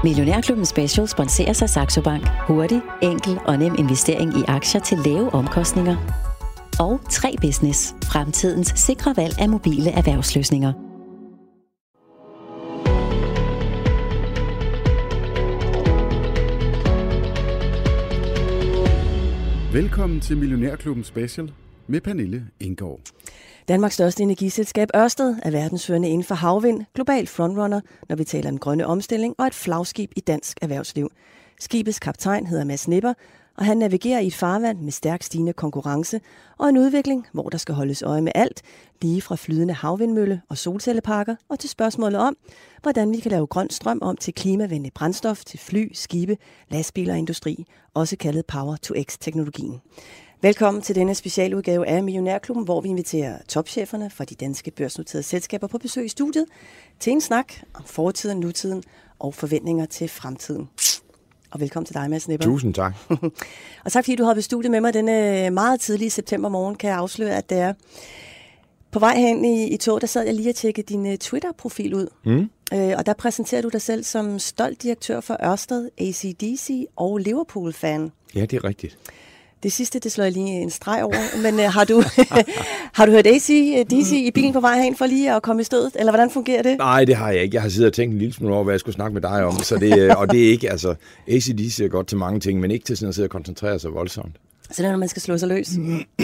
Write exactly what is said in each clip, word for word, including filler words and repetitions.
Millionærklubben Special sponserer sig Saxo Bank. Hurtig, enkel og nem investering i aktier til lave omkostninger. Og tre Business. Fremtidens sikre valg af mobile erhvervsløsninger. Velkommen til Millionærklubben Special med Pernille Enggaard. Danmarks største energiselskab Ørsted er verdensførende inden for havvind, global frontrunner, når vi taler om grønne omstilling og et flagskib i dansk erhvervsliv. Skibets kaptajn hedder Mads Nipper, og han navigerer i et farvand med stærk stigende konkurrence og en udvikling, hvor der skal holdes øje med alt, lige fra flydende havvindmølle og solcelleparker og til spørgsmålet om, hvordan vi kan lave grøn strøm om til klimavenlig brændstof til fly, skibe, lastbiler og industri, også kaldet Power to X-teknologien. Velkommen til denne specialudgave af Millionærklubben, hvor vi inviterer topcheferne fra de danske børsnoterede selskaber på besøg i studiet til en snak om fortiden, nutiden og forventninger til fremtiden. Og velkommen til dig, Mads Nipper. Tusind tak. Og tak fordi du har bestudiet med mig denne meget tidlige september morgen, kan jeg afsløre, at det er. På vej hen i, i tog, der sad jeg lige og tjekkede din uh, Twitter-profil ud. Mm. Øh, og der præsenterer du dig selv som stolt direktør for Ørsted, A C D C og Liverpool-fan. Ja, det er rigtigt. Det sidste, det slår jeg lige en streg over, men uh, har, du, har du hørt A C D C i bilen på vej hen for lige at komme i stødet, eller hvordan fungerer det? Nej, det har jeg ikke. Jeg har siddet og tænkt en lille smule over, hvad jeg skulle snakke med dig om, så det, og det er ikke, altså, A C D C er godt til mange ting, men ikke til sådan at sidde og koncentrere sig voldsomt. Så det er, når man skal slå sig løs?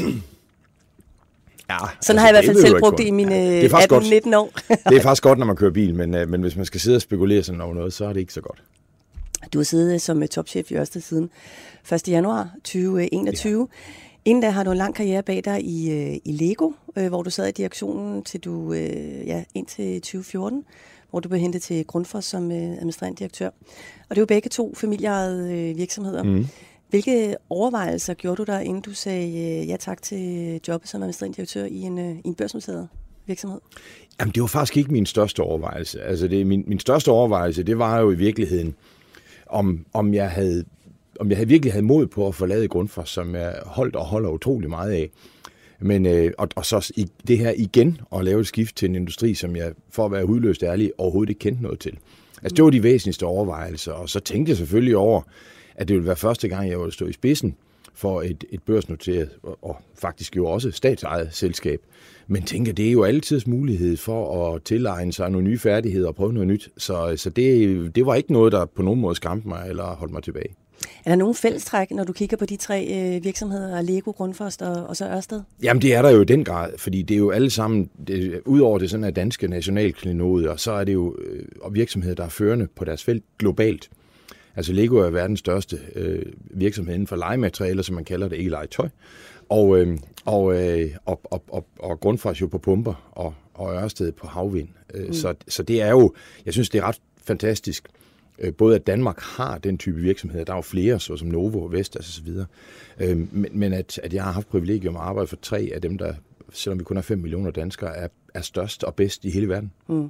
Ja, sådan altså, har jeg i hvert fald selv brugt det i mine ja, atten nitten år. Det er faktisk godt, når man kører bil, men, men hvis man skal sidde og spekulere sådan over noget, så er det ikke så godt. Du har siddet som topchef i Ørsted siden første januar tyve enogtyve. Ja. Inden da har du en lang karriere bag dig i, i Lego, hvor du sad i direktionen til du, ja, indtil tyve fjorten, hvor du blev hentet til Grundfos som administrerende direktør. Og det er jo begge to familieejede virksomheder. Mm. Hvilke overvejelser gjorde du der, inden du sagde ja tak til jobbet som administrerende direktør i en, i en børsnoteret virksomhed? Jamen, det var faktisk ikke min største overvejelse. Altså, det, min, min største overvejelse, det var jo i virkeligheden, om, om, jeg havde, om jeg havde virkelig havde mod på at forlade Grundfos, som jeg holdt og holder utrolig meget af. Men, øh, og, og så i, det her igen at lave et skift til en industri, som jeg, for at være hudløst ærlig, overhovedet ikke kendte noget til. Altså, det var de væsentligste overvejelser, og så tænkte jeg selvfølgelig over, at det ville være første gang, jeg ville stå i spidsen for et, et børsnoteret, og, og faktisk jo også statsejet selskab. Men tænker, det er jo altid mulighed for at tilegne sig nogle nye færdigheder og prøve noget nyt. Så, så det, det var ikke noget, der på nogen måde skræmte mig eller holdt mig tilbage. Er der nogen fællestræk, når du kigger på de tre øh, virksomheder, Lego, Grundfos og, og så Ørsted? Jamen, det er der jo i den grad, fordi det er jo alle sammen, det, udover det sådan er danske nationalklenoder, så er det jo øh, virksomheder, der er førende på deres felt globalt. Altså Lego er verdens største øh, virksomhed inden for legematerialer, som man kalder det, ikke legetøj. Og, øh, og, øh, og, og, og, og Grundfos jo på pumper, og, og Ørsted på havvind. Mm. Så, så det er jo, jeg synes, det er ret fantastisk, øh, både at Danmark har den type virksomheder, der er jo flere, såsom Novo, Vestas og så videre, øh, men, men at, at jeg har haft privilegium at arbejde for tre af dem, der, selvom vi kun er fem millioner danskere, er, er størst og bedst i hele verden. Mm.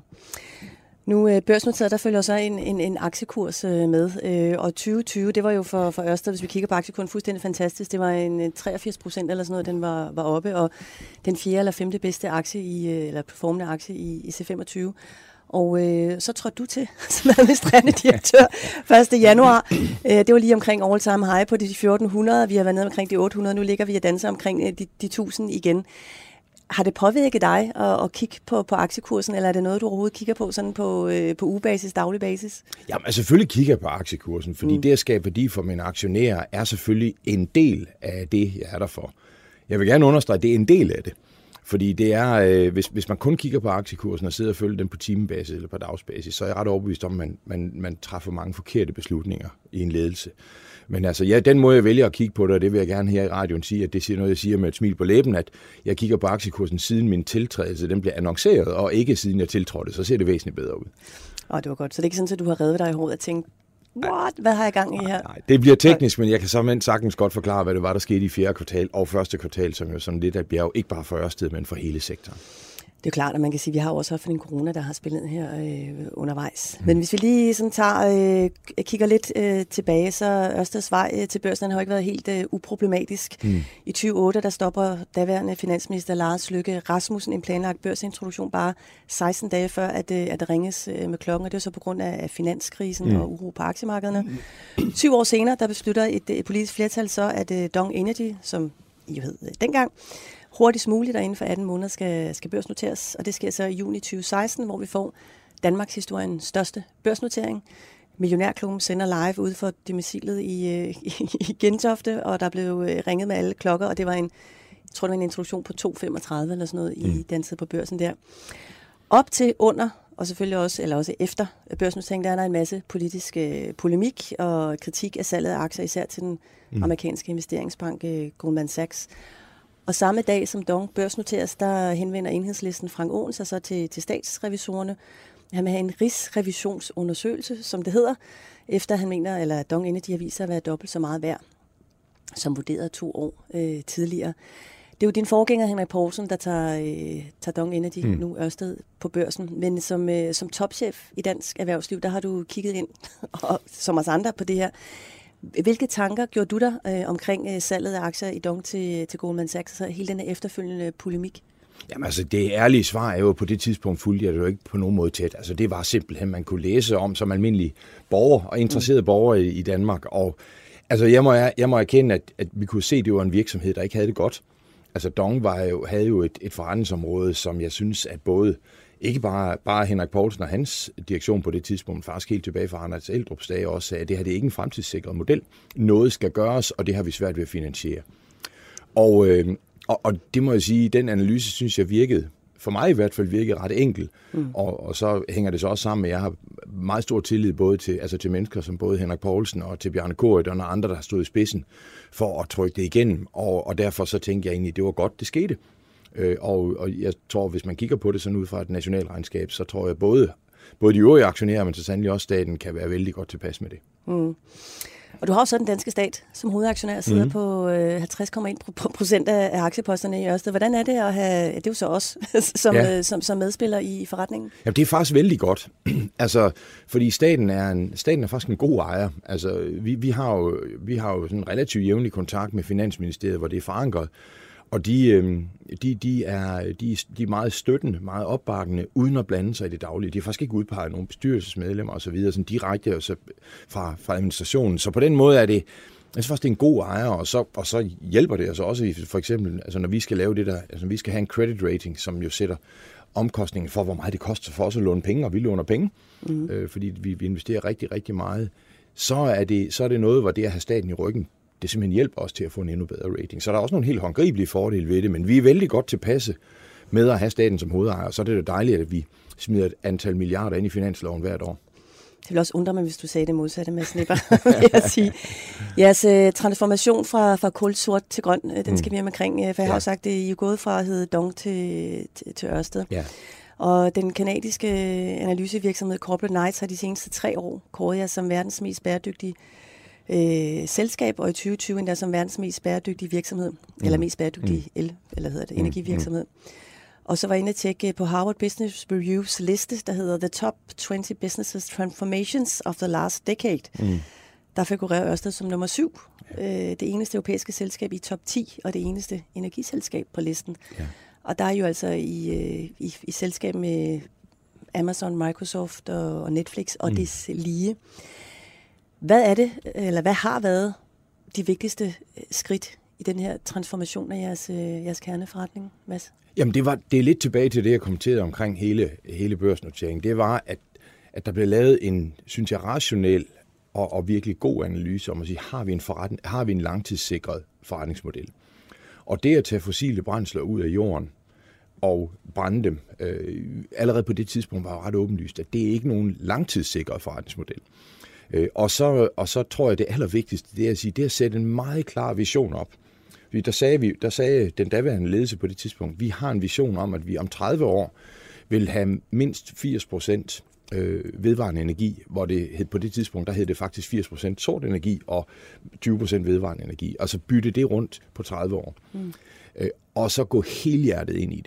Nu børsnoteret, der følger så en, en, en aktiekurs med, og tyve tyve, det var jo for, for Ørsted, hvis vi kigger på aktiekursen, fuldstændig fantastisk. Det var en treogfirs procent eller sådan noget, den var, var oppe, og den fjerde eller femte bedste aktie i, eller performende aktie i, i C femogtyve. Og øh, så trådte du til som administrerende direktør første januar. Det var lige omkring all time high på de fjorten hundrede, vi har været nede omkring de otte hundrede, nu ligger vi og danser omkring de, de tusind igen. Har det påvirket dig at, at kigge på, på aktiekursen, eller er det noget, du overhovedet kigger på sådan på, øh, på ugebasis, daglig basis? Jamen, altså, selvfølgelig kigger jeg på aktiekursen, fordi mm. det at skabe værdi for mine aktionærer er selvfølgelig en del af det, jeg er der for. Jeg vil gerne understrege, at det er en del af det. Fordi det er, øh, hvis, hvis man kun kigger på aktiekursen og sidder og følger den på timebasis eller på dagsbasis, så er jeg ret overbevist om, at man, man, man træffer mange forkerte beslutninger i en ledelse. Men altså, ja, den måde, jeg vælger at kigge på det, og det vil jeg gerne her i radioen sige, at det siger noget, jeg siger med et smil på læben, at jeg kigger på aktiekursen siden min tiltrædelse, den bliver annonceret, og ikke siden jeg tiltrådte, så ser det væsentligt bedre ud. Åh, det var godt. Så det er ikke sådan, at du har revet dig i hovedet og tænkt, what? Hvad har jeg gang i her? Nej, det bliver teknisk, men jeg kan så sagtens godt forklare, hvad det var, der skete i fjerde kvartal og første kvartal, som jo sådan lidt af bjerg, ikke bare for Ørsted, men for hele sektoren. Det er klart, at man kan sige, at vi har også haft en corona, der har spillet her øh, undervejs. Mm. Men hvis vi lige sådan tager, øh, kigger lidt øh, tilbage, så Ørsteds vej øh, til børsen har jo ikke været helt øh, uproblematisk. Mm. I tyve otte, der stopper daværende finansminister Lars Løkke Rasmussen en planlagt børsintroduktion bare seksten dage før, at, øh, at der ringes øh, med klokken, og det var så på grund af finanskrisen mm. og uro på aktiemarkederne. Mm. syv år senere, der beslutter et, et politisk flertal så, at øh, Dong Energy, som I jo hed øh, dengang, hurtigst muligt, og inden for atten måneder skal, skal børsnoteres, og det sker så i juni tyve seksten, hvor vi får Danmarks historiens største børsnotering. Millionærklubben sender live ud for domicilet i, i, i Gentofte, og der blev ringet med alle klokker, og det var en, jeg tror det var en introduktion på to femogtredive eller sådan noget mm. i den tid på børsen der. Op til under, og selvfølgelig også, eller også efter børsnoteringen, der er der en masse politisk øh, polemik og kritik af salget af aktier, især til den mm. amerikanske investeringsbank øh, Goldman Sachs. Og samme dag, som Dong børsnoteres, der henvender Enhedslisten Frank Aaen sig så til, til statsrevisorerne. Han vil have en rigsrevisionsundersøgelse, som det hedder, efter han mener, eller Dong Energy har vist sig at være dobbelt så meget værd, som vurderet to år øh, tidligere. Det er jo din forgænger, Henrik Poulsen, der tager, øh, tager Dong Energy, mm. nu Ørsted, på børsen. Men som, øh, som topchef i dansk erhvervsliv, der har du kigget ind, og som os andre, på det her. Hvilke tanker gjorde du dig øh, omkring øh, salget af aktier i Dong til, til Goldman Sachs, og hele den her efterfølgende polemik? Jamen altså, det ærlige svar er jo, på det tidspunkt fulgte jeg det jo ikke på nogen måde tæt. Altså, det var simpelthen, man kunne læse om som almindelig borger og interesserede mm. borgere i, i Danmark. Og altså, jeg må, jeg må erkende, at, at vi kunne se, at det var en virksomhed, der ikke havde det godt. Altså, Dong var jo, havde jo et, et forretningsområde, som jeg synes, at både ikke bare, bare Henrik Poulsen og hans direktion på det tidspunkt, faktisk helt tilbage fra Anders Eldrups dage, også sagde, at det her det er ikke en fremtidssikret model. Noget skal gøres, og det har vi svært ved at finansiere. Og, øh, og, og det må jeg sige, den analyse, synes jeg virkede, for mig i hvert fald virkede ret enkel. Mm. Og, og så hænger det så også sammen med, at jeg har meget stor tillid både til, altså til mennesker som både Henrik Poulsen og til Bjarne Corydon og nogle andre, der har stået i spidsen for at trykke det igennem. Og, og derfor så tænkte jeg egentlig, at det var godt, det skete. Øh, og, og jeg tror, hvis man kigger på det sådan ud fra et nationalregnskab, så tror jeg både, både de øvrige aktionærer, men så sandelig også staten, kan være vældig godt tilpas med det. Mm. Og du har også den danske stat som hovedaktionær, sidder mm. på øh, halvtreds komma en procent af aktieposterne i Ørsted. Hvordan er det at have, det er jo så også, som, ja. øh, som, som medspiller i forretningen? Jamen, det er faktisk vældig godt. altså, fordi staten er, en, staten er faktisk en god ejer. Altså, vi, vi har jo, vi har jo sådan relativt jævnlig kontakt med Finansministeriet, hvor det er forankret. Og de, de, de, er, de, de er meget støttende, meget opbakkende, uden at blande sig i det daglige. De har faktisk ikke udpeget nogle bestyrelsesmedlemmer osv., sådan direkte altså fra, fra administrationen. Så på den måde er det, jeg synes faktisk, det er en god ejer, og så, og så hjælper det altså også, for eksempel, altså når vi skal lave det der, altså vi skal have en credit rating, som jo sætter omkostningen for, hvor meget det koster for os at låne penge, og vi låner penge, mm. øh, fordi vi, vi investerer rigtig, rigtig meget. Så er, det, så er det noget, hvor det at have staten i ryggen, det simpelthen hjælper os til at få en endnu bedre rating. Så der er også nogle helt håndgribelige fordele ved det, men vi er vældig godt tilpasse med at have staten som hovedejer, så er det jo dejligt, at vi smider et antal milliarder ind i finansloven hvert år. Det vil også undre mig, hvis du sagde det modsatte, Mads Nipper, vil jeg sige. Jeres uh, transformation fra, fra kulsort til grøn, uh, den skal vi omkring, uh, for jeg ja. har jo sagt, at I er gået fra at hedde Dong til, til, til Ørsted. Ja. Og den kanadiske analysevirksomhed Corporate Knights har de seneste tre år kåret jer som verdens mest bæredygtige Øh, selskab, og i tyve tyve endda som verdens mest bæredygtige virksomhed, mm. eller mest bæredygtige mm. el, eller hedder det, energivirksomhed. Mm. Og så var jeg inde at tjekke på Harvard Business Reviews liste, der hedder The Top tyve Businesses Transformations of the Last Decade. Mm. Der figurerer Ørsted som nummer syv. Ja. Øh, det eneste europæiske selskab i top ti, og det eneste energiselskab på listen. Ja. Og der er jo altså i, i, i selskab med Amazon, Microsoft og, og Netflix og mm. det lige. Hvad er det, eller hvad har været de vigtigste skridt i den her transformation af jeres, jeres kerneforretning, Mads? Jamen, det, var, det er lidt tilbage til det, jeg kommenterede omkring hele, hele børsnoteringen. Det var, at, at der blev lavet en, synes jeg, rationel og, og virkelig god analyse om at sige, har vi en, forretning, har vi en langtidssikret forretningsmodel? Og det at tage fossile brændsler ud af jorden og brænde dem, øh, allerede på det tidspunkt var ret åbenlyst, at det er ikke nogen langtidssikret forretningsmodel. Og så, og så tror jeg, det allervigtigste, det er at sige, det er at sætte en meget klar vision op. Der sagde, vi, der sagde den daværende ledelse på det tidspunkt, vi har en vision om, at vi om tredive år vil have mindst firs procent vedvarende energi, hvor det hed, på det tidspunkt, der hed det faktisk firs procent sort energi og tyve procent vedvarende energi. Altså bytte det rundt på tredive år. Mm. Og så gå helhjertet ind i det.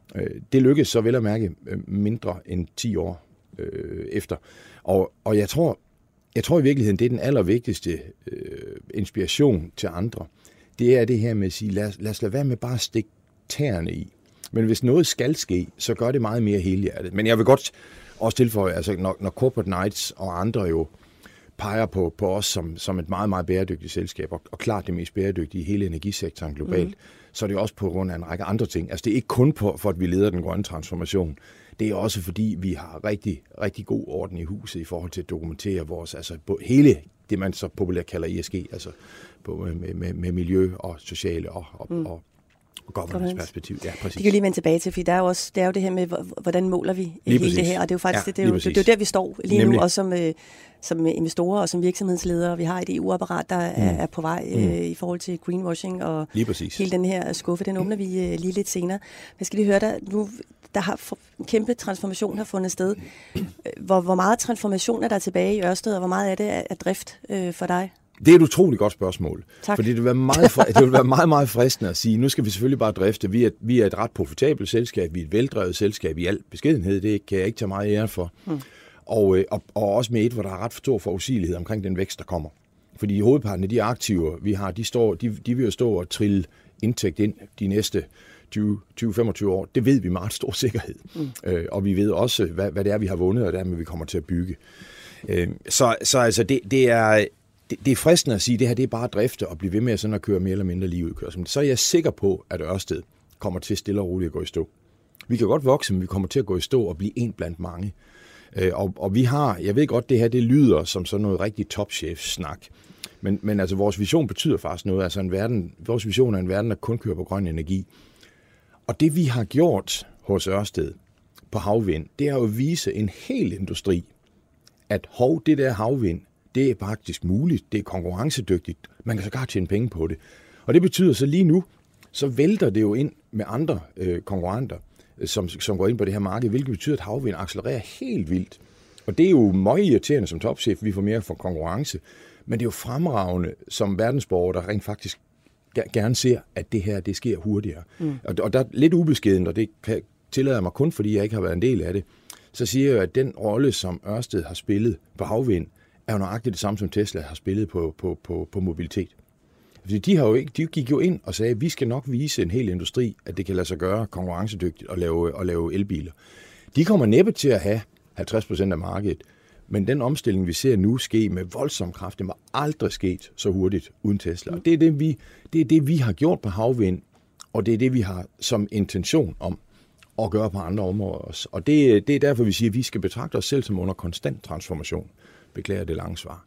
Det lykkedes så vel at mærke mindre end ti år øh, efter. Og, og jeg tror, jeg tror i virkeligheden, det er den allervigtigste øh, inspiration til andre. Det er det her med at sige, lad, lad os lade være med bare at stikke tæerne i. Men hvis noget skal ske, så gør det meget mere helhjertet. Men jeg vil godt også tilføje, altså når, når Corporate Knights og andre jo peger på, på os som, som et meget, meget bæredygtigt selskab, og, og klart det mest bæredygtige i hele energisektoren globalt, mm. så er det også på grund af en række andre ting. Altså det er ikke kun på, for, at vi leder den grønne transformation. Det er også fordi, vi har rigtig, rigtig god orden i huset i forhold til at dokumentere vores, altså hele det, man så populært kalder E S G, altså på, med, med, med miljø og sociale og, og, mm. og governance-perspektiv. Ja, præcis. Det kan lige vende tilbage til, for der er jo også det, er jo det her med, hvordan måler vi lige hele præcis. Det her, og det er jo faktisk ja, det, det, er jo, det, det er jo der, vi står lige Nemlig. Nu, også som, øh, som investorer og som virksomhedsledere. Vi har et E U-apparat, der mm. er, er på vej øh, mm. i forhold til greenwashing, og hele den her skuffe, den åbner vi øh, lige lidt senere. Jeg skal lige høre dig, nu der har en kæmpe transformation har fundet sted. Hvor, hvor meget transformation er der tilbage i Ørsted, og hvor meget er det af drift øh, for dig? Det er et utroligt godt spørgsmål. Tak. Fordi det vil være meget, det vil være meget, meget fristende at sige, nu skal vi selvfølgelig bare drifte. Vi er, vi er et ret profitabelt selskab, vi er et veldrevet selskab i al beskedenhed, det kan jeg ikke tage meget ære for. Hmm. Og, og, og også med et, hvor der er ret stor forudsigelighed omkring den vækst, der kommer. Fordi i hovedparten af de aktiver, vi har, de, står, de, de vil jo stå og trille indtægt ind de næste tyve til femogtyve år. Det ved vi med ret stor sikkerhed. Mm. Øh, og vi ved også, hvad, hvad det er, vi har vundet, og dermed vi kommer til at bygge. Øh, så, så altså, det, det er... Det, det er fristende at sige, at det her det er bare at drifte og blive ved med sådan at køre mere eller mindre ligeudkørsel. Så er jeg sikker på, at Ørsted kommer til stille og roligt at gå i stå. Vi kan godt vokse, men vi kommer til at gå i stå og blive en blandt mange. Øh, og, og vi har, jeg ved godt, det her det lyder som sådan noget rigtig topchef-snak. Men, men altså vores vision betyder faktisk noget. Altså en verden, vores vision er en verden, der kun kører på grøn energi. Og det vi har gjort hos Ørsted på havvind, det er jo at vise en hel industri, at hov, det der havvind, det er faktisk muligt, det er konkurrencedygtigt, man kan sågar tjene penge på det. Og det betyder så lige nu, så vælter det jo ind med andre øh, konkurrenter, som, som går ind på det her marked, hvilket betyder, at havvind accelererer helt vildt. Og det er jo meget irriterende som topchef, vi får mere for konkurrence, men det er jo fremragende som verdensborger, der rent faktisk gerne ser, at det her det sker hurtigere. Mm. Og, og der er lidt ubeskedent, og det kan, tillader jeg mig kun, fordi jeg ikke har været en del af det, så siger jeg, at den rolle, som Ørsted har spillet på havvind, er jo nøjagtigt det samme, som Tesla har spillet på, på, på, på mobilitet. Fordi de, har jo ikke, de gik jo ind og sagde, at vi skal nok vise en hel industri, at det kan lade sig gøre konkurrencedygtigt at lave, at lave elbiler. De kommer næppe til at have halvtreds procent af markedet, men den omstilling, vi ser nu ske med voldsom kraft, det var aldrig sket så hurtigt uden Tesla. Og det er det, vi, det er det, vi har gjort på havvind, og det er det, vi har som intention om at gøre på andre områder også. Og det, det er derfor, vi siger, at vi skal betragte os selv som under konstant transformation. Beklager det lange svar.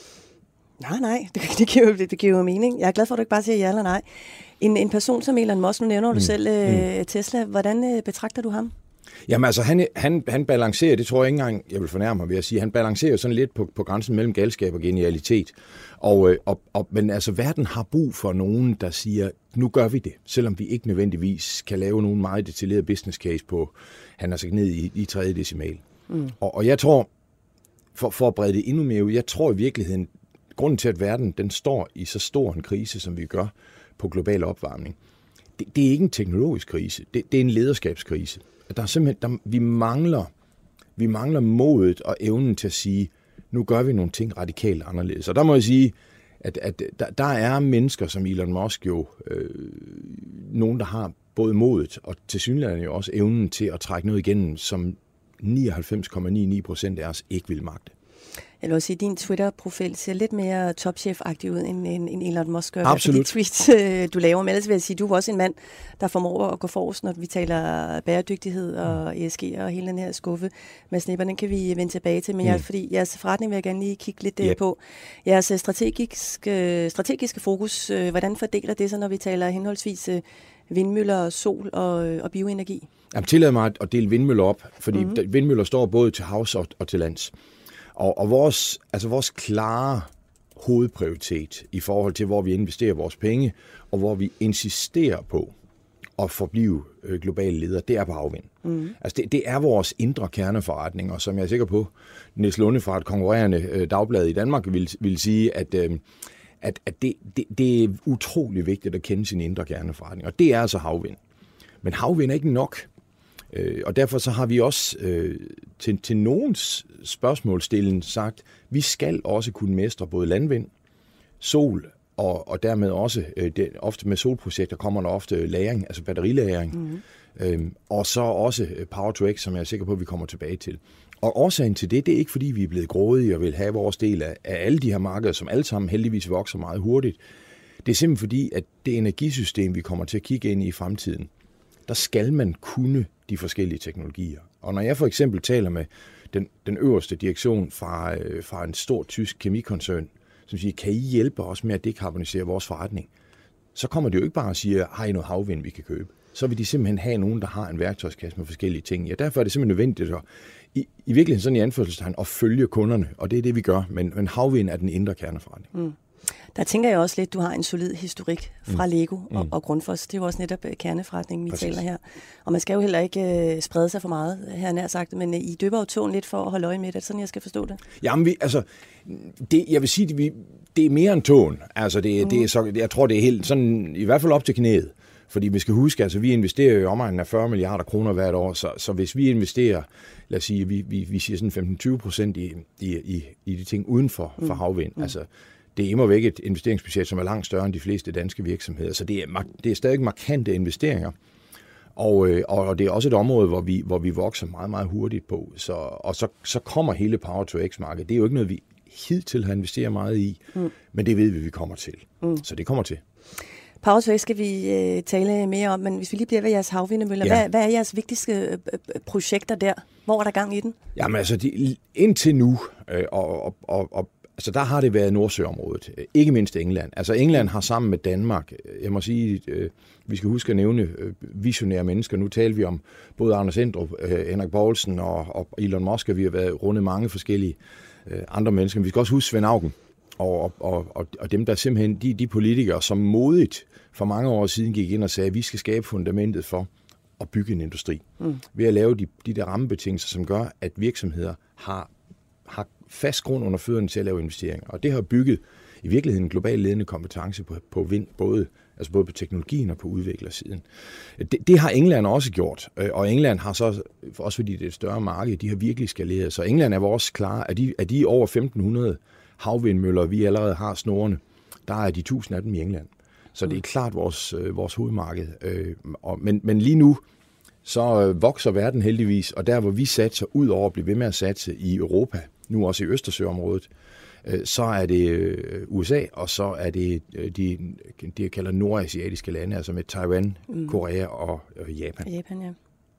Nej, nej, det, det, giver, det, det giver jo mening. Jeg er glad for, at du ikke bare siger ja eller nej. En, en person som Elon Musk, nu nævner du mm. selv øh, mm. Tesla, hvordan øh, betragter du ham? Jamen altså, han, han, han balancerer, det tror jeg ikke engang, jeg vil fornærme mig ved at sige, han balancerer sådan lidt på, på grænsen mellem galskab og genialitet. Og, og, og, men altså, verden har brug for nogen, der siger, nu gør vi det, selvom vi ikke nødvendigvis kan lave nogen meget detaljeret business case på, han er så ned i, i tredje decimal. Mm. Og, og jeg tror, for, for at brede det endnu mere ud, jeg tror i virkeligheden, grunden til, at verden den står i så stor en krise, som vi gør på global opvarmning, det, det er ikke en teknologisk krise, det, det er en lederskabskrise. Der er simpelthen, der, vi, mangler, vi mangler modet og evnen til at sige, nu gør vi nogle ting radikalt anderledes. Og der må jeg sige, at, at der, der er mennesker som Elon Musk jo, øh, nogen, der har både modet og tilsyneladende jo også evnen til at trække noget igennem, som nioghalvfems komma nioghalvfems procent af os ikke vil magte. Jeg vil også sige, at din Twitter-profil ser lidt mere topchef-agtig ud, end, end Elon Musk gør. Absolut. De tweets, du laver. Men ellers vil jeg sige, at du er også en mand, der formår at gå forrest, når vi taler bæredygtighed og E S G og hele den her skuffe med snipper. Den kan vi vende tilbage til. Men jeg, fordi jeres forretning vil jeg gerne lige kigge lidt yep. på. Jeres strategiske, strategiske fokus, hvordan fordeler det sig, når vi taler henholdsvis vindmøller, sol og, og bioenergi? Jeg tillader mig at dele vindmøller op, fordi mm-hmm. vindmøller står både til havs og, og til lands. Og, og vores, altså vores klare hovedprioritet i forhold til, hvor vi investerer vores penge, og hvor vi insisterer på at forblive øh, globale ledere, det er på havvind. Mm. Altså det, det er vores indre kerneforretning, og som jeg er sikker på, Niels Lunde fra et konkurrerende øh, dagblad i Danmark vil, vil sige, at, øh, at, at det, det, det er utrolig vigtigt at kende sin indre kerneforretning, og det er altså havvind. Men havvind er ikke nok. Øh, og derfor så har vi også øh, til, til nogens spørgsmålsstillen sagt, vi skal også kunne mestre både landvind, sol, og, og dermed også, øh, det, ofte med solprojekter kommer der ofte lagring, altså batterilagring, mm-hmm. øhm, og så også Power to X, som jeg er sikker på, at vi kommer tilbage til. Og årsagen til det, det er ikke fordi, vi er blevet grådige og vil have vores del af, af alle de her markeder, som alle sammen heldigvis vokser meget hurtigt. Det er simpelthen fordi, at det energisystem, vi kommer til at kigge ind i i fremtiden, der skal man kunne de forskellige teknologier. Og når jeg for eksempel taler med den, den øverste direktion fra, øh, fra en stor tysk kemikoncern, som siger, kan I hjælpe os med at dekarbonisere vores forretning? Så kommer det jo ikke bare og siger, har I noget havvind, vi kan købe? Så vil de simpelthen have nogen, der har en værktøjskasse med forskellige ting. Ja, derfor er det simpelthen nødvendigt at, i, i virkeligheden sådan i anførselstegn, at følge kunderne, og det er det, vi gør. Men, men havvind er den indre kerneforretning. Mm. Der tænker jeg også lidt, du har en solid historik fra Lego og, mm. og Grundfos. Det er jo også netop kerneforretningen, vi Præcis. taler her. Og man skal jo heller ikke øh, sprede sig for meget, her nær sagt, men øh, I døber jo tåen lidt for at holde øje med det. Er det sådan, jeg skal forstå det? Jamen, vi, altså, det, jeg vil sige, det, vi, det er mere end tåen. Altså, det, mm. det er så, jeg tror, det er helt sådan, i hvert fald op til knæet. Fordi vi skal huske, altså vi investerer i omegnen af fyrre milliarder kroner hvert år, så, så hvis vi investerer, lad os sige, vi, vi, vi siger sådan femten til tyve procent i, i, i, i de ting uden for, for havvind, mm. altså det er immer væk et investeringsbudget, som er langt større end de fleste danske virksomheder, så det er, det er stadig markante investeringer. Og, og det er også et område, hvor vi, hvor vi vokser meget, meget hurtigt på. Så, og så, så kommer hele Power to X-markedet. Det er jo ikke noget, vi hidtil har investeret meget i, mm. men det ved vi, vi kommer til. Mm. Så det kommer til. Power to X skal vi øh, tale mere om, men hvis vi lige bliver ved jeres havvindemøller, ja. hvad, hvad er jeres vigtigste øh, projekter der? Hvor er der gang i den? Jamen altså, de, indtil nu, øh, og, og, og, og altså, der har det været Nordsøområdet, ikke mindst England. Altså England har sammen med Danmark, jeg må sige, øh, vi skal huske at nævne øh, visionære mennesker. Nu taler vi om både Anders Endrup, øh, Henrik Poulsen og, og Elon Musk, og vi har været rundet mange forskellige øh, andre mennesker. Men vi skal også huske Svend Auken og, og, og, og dem, der simpelthen, de, de politikere, som modigt for mange år siden gik ind og sagde, at vi skal skabe fundamentet for at bygge en industri. Mm. Ved at lave de, de der rammebetingelser, som gør, at virksomheder har, har fast grund under fødderne til at lave investeringer. Og det har bygget i virkeligheden en global ledende kompetence på, på vind, både, altså både på teknologien og på udviklersiden. Det, det har England også gjort, og England har så, også fordi det er et større marked, de har virkelig skaleret. Så England er vores klare, af de, af de over femten hundrede havvindmøller, vi allerede har snorene, der er de tusind af dem i England. Så det er klart vores, vores hovedmarked. Men, men lige nu, så vokser verden heldigvis, og der hvor vi satser, ud over at blive ved med at satse i Europa, nu også i Østersøområdet, så er det U S A, og så er det de, de jeg kalder nordasiatiske lande, altså med Taiwan, mm. Korea og Japan. Japan, ja.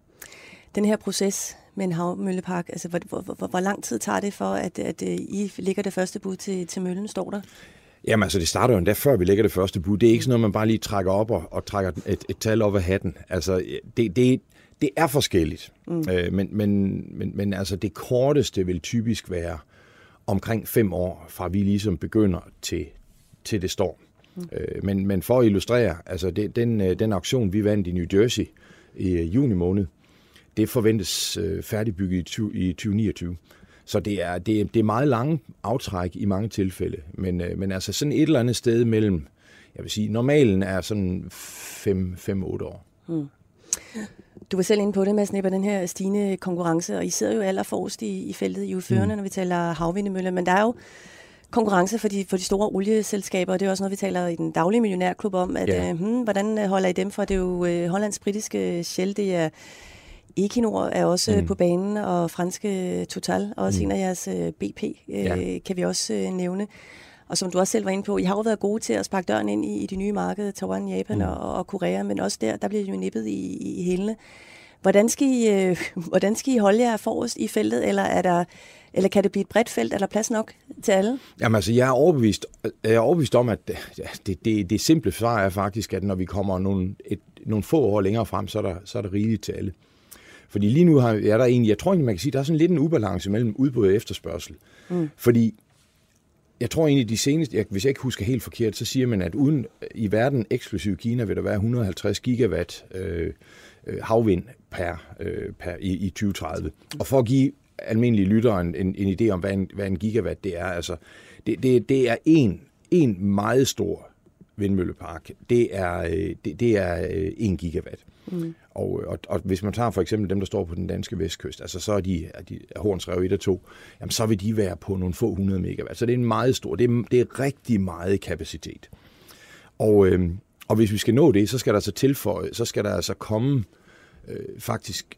Den her proces med en havmøllepark, altså hvor, hvor, hvor, hvor lang tid tager det for, at, at I lægger det første bud til, til møllen, står der? Jamen altså, det starter jo endda før vi lægger det første bud. Det er ikke sådan noget, man bare lige trækker op og, og trækker et, et tal op af hatten. Altså, det, det, det er forskelligt. Mm. Øh, men, men, men, men altså, det korteste vil typisk være omkring fem år, fra vi ligesom begynder til, til det står. Mm. Øh, men, men for at illustrere, altså det, den, den auktion, vi vandt i New Jersey i juni måned, det forventes øh, færdigbygget i, tyve, i tyve niogtyve. Så det er, det, er, det er meget lange aftræk i mange tilfælde, men, øh, men altså sådan et eller andet sted mellem, jeg vil sige, normalen er sådan fem otte år. Hmm. Du var selv inde på det, Mads Nipper, den her stigende konkurrence, og I sidder jo allerforrest i, i feltet i udførende, hmm. når vi taler havvindemøller, men der er jo konkurrence for de, for de store olieselskaber, og det er også noget, vi taler i den daglige millionærklub om, at ja. øh, hmm, hvordan holder I dem for? Det er jo øh, hollandsk-britiske Shell, det er Equinor er også mm. på banen, og franske Total, også mm. en af jeres B P, øh, ja. kan vi også øh, nævne. Og som du også selv var inde på, I har jo været gode til at sparke døren ind i, i de nye markeder, Taiwan, Japan mm. og, og Korea, men også der, der bliver jo nippet i, i hælene. Hvordan skal, I, øh, hvordan skal I holde jer forrest i feltet, eller, er der, eller kan det blive et bredt felt, er der plads nok til alle? Jamen altså, jeg er overbevist, jeg er overbevist om, at det, det, det simple svar er faktisk, at når vi kommer nogle, et, nogle få år længere frem, så er der, så er der rigeligt til alle. Fordi lige nu har, er der egentlig, jeg tror egentlig, man kan sige, der er sådan lidt en ubalance mellem udbud og efterspørgsel. Mm. Fordi jeg tror egentlig, de seneste, jeg, hvis jeg ikke husker helt forkert, så siger man, at uden i verden, eksklusiv Kina, vil der være et hundrede og halvtreds gigawatt øh, havvind per, øh, per, i, i tyve tredive. Og for at give almindelige lyttere en, en, en idé om, hvad en, hvad en gigawatt det er, altså, det, det, det er en, en meget stor vindmøllepark, det er, det, det er en gigawatt. Mm. Og, og, og hvis man tager for eksempel dem, der står på den danske vestkyst, altså så er de, er de Horns Rev et og to, jamen så vil de være på nogle få hundrede megawatt. Så det er en meget stor, det er, det er rigtig meget kapacitet. Og, øh, og hvis vi skal nå det, så skal der så tilføje, så skal der altså komme øh, faktisk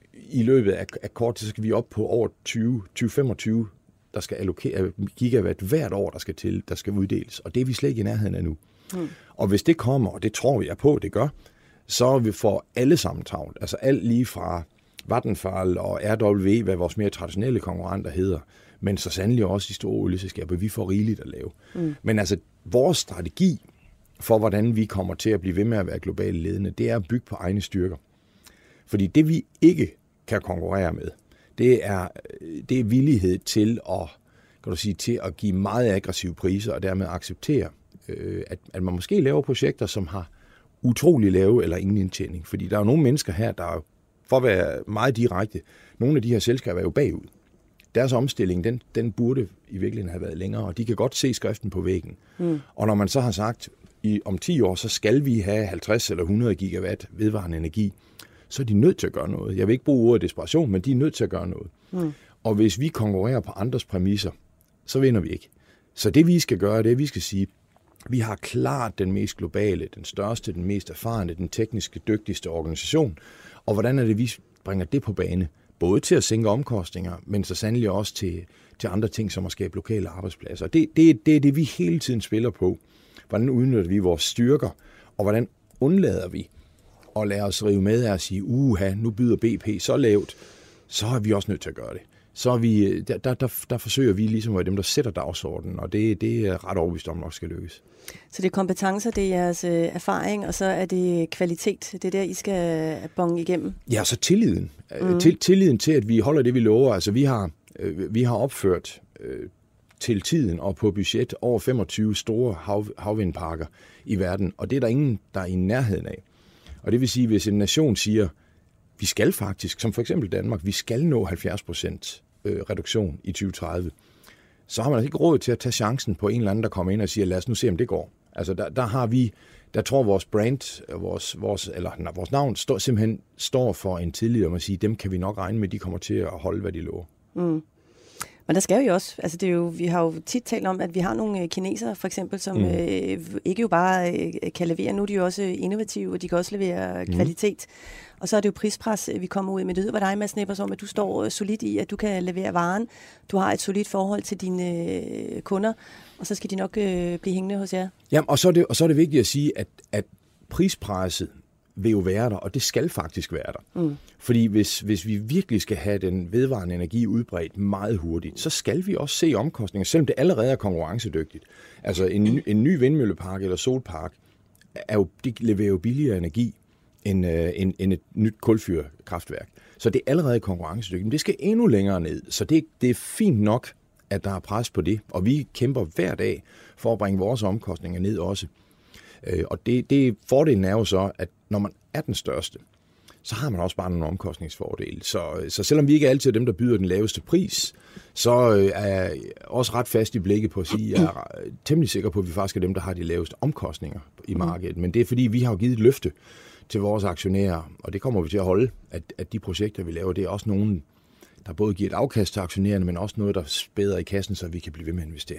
i løbet af, af kort tid, så skal vi op på over tyve til femogtyve, der skal allokere gigawatt hvert år, der skal til, der skal uddeles. Og det er vi slet ikke i nærheden af nu. Mm. Og hvis det kommer, og det tror vi er på, det gør, så vi får alle sammen travlt. Altså alt lige fra Vattenfall og R W E, hvad vores mere traditionelle konkurrenter hedder, men så sandelig også de store olieselskaber, vi får rigeligt at lave. Mm. Men altså vores strategi for, hvordan vi kommer til at blive ved med at være globale ledende, det er at bygge på egne styrker. Fordi det vi ikke kan konkurrere med, det er, det er villighed til at, kan du sige, til at give meget aggressive priser, og dermed acceptere, øh, at, at man måske laver projekter, som har utrolig lave eller ingen indtjening. Fordi der er jo nogle mennesker her, der er, for at være meget direkte, nogle af de her selskaber er jo bagud. Deres omstilling, den, den burde i virkeligheden have været længere, og de kan godt se skriften på væggen. Mm. Og når man så har sagt, i, om ti år, så skal vi have halvtreds eller hundrede gigawatt vedvarende energi, så er de nødt til at gøre noget. Jeg vil ikke bruge ordet desperation, men de er nødt til at gøre noget. Mm. Og hvis vi konkurrerer på andres præmisser, så vinder vi ikke. Så det vi skal gøre, det er, at vi skal sige, vi har klart den mest globale, den største, den mest erfarne, den tekniske dygtigste organisation. Og hvordan er det, vi bringer det på bane? Både til at sænke omkostninger, men så sandelig også til, til andre ting, som at skabe lokale arbejdspladser. Det, det, det er det, vi hele tiden spiller på. Hvordan udnytter vi vores styrker, og hvordan undlader vi at lade os rive med af at sige, uha, nu byder B P så lavt, så er vi også nødt til at gøre det. Så er vi, der, der, der, der forsøger vi ligesom at være dem, der sætter dagsordenen, og det, det er ret overbevist om, nok skal lykkes. Så det er kompetencer, det er jeres øh, erfaring, og så er det kvalitet. Det er der, I skal bonge igennem. Ja, så tilliden. Mm. Til, tilliden til, at vi holder det, vi lover. Altså, vi har, øh, vi har opført øh, til tiden og på budget over femogtyve store hav, havvindparker i verden, og det er der ingen, der er i nærheden af. Og det vil sige, hvis en nation siger, vi skal faktisk, som for eksempel Danmark, vi skal nå halvfjerds procent øh, reduktion i tyve tredive, så har man altså ikke råd til at tage chancen på en eller anden, der kommer ind og siger, lad os nu se, om det går. Altså der, der har vi, der tror vores brand, vores, vores, eller nej, vores navn står, simpelthen står for en tillid, om at sige, dem kan vi nok regne med, de kommer til at holde, hvad de lover. Mm. Men der skal vi også, altså det er jo, vi har jo tit talt om, at vi har nogle kinesere for eksempel, som mm. øh, ikke jo bare øh, kan levere, nu er de jo også innovative, og de kan også levere mm. kvalitet. Og så er det jo prispres, vi kommer ud med. Det yder dig, Mads Neppers, om, at du står solidt i, at du kan levere varen. Du har et solidt forhold til dine øh, kunder, og så skal de nok øh, blive hængende hos jer. Jamen, og så er det, og så er det vigtigt at sige, at, at prispresset vil jo være der, og det skal faktisk være der. Mm. Fordi hvis, hvis vi virkelig skal have den vedvarende energi udbredt meget hurtigt, så skal vi også se omkostninger, selvom det allerede er konkurrencedygtigt. Altså en, en ny vindmøllepark eller solpark, er jo, de leverer jo billigere energi end, øh, end, end et nyt kulfyrkraftværk. Så det er allerede konkurrencedygtigt, men det skal endnu længere ned. Så det, det er fint nok, at der er pres på det, og vi kæmper hver dag for at bringe vores omkostninger ned også. Øh, og det, det fordelen er jo så, at når man er den største, så har man også bare nogle omkostningsfordele. Så, så selvom vi ikke er altid dem, der byder den laveste pris, så er jeg også ret fast i blikket på at sige, at jeg er temmelig sikker på, at vi faktisk er dem, der har de laveste omkostninger i markedet. Men det er fordi, vi har givet et løfte til vores aktionærer, og det kommer vi til at holde, at, at de projekter, vi laver, det er også nogen, der både giver et afkast til aktionærerne, men også noget, der spæder i kassen, så vi kan blive ved med at investere.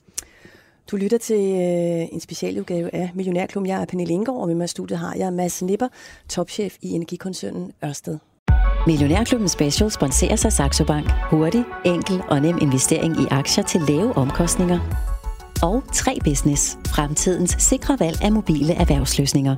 Du lytter til øh, en specialudgave af Millionærklubben. Jeg er Pernille Ingegaard, og med mig i studiet har jeg Mads Nipper, topchef i energikoncernen Ørsted. Millionærklubben Special sponserer sig Saxo Bank. Hurtig, enkel og nem investering i aktier til lave omkostninger. Og tre Business. Fremtidens sikre valg af mobile erhvervsløsninger.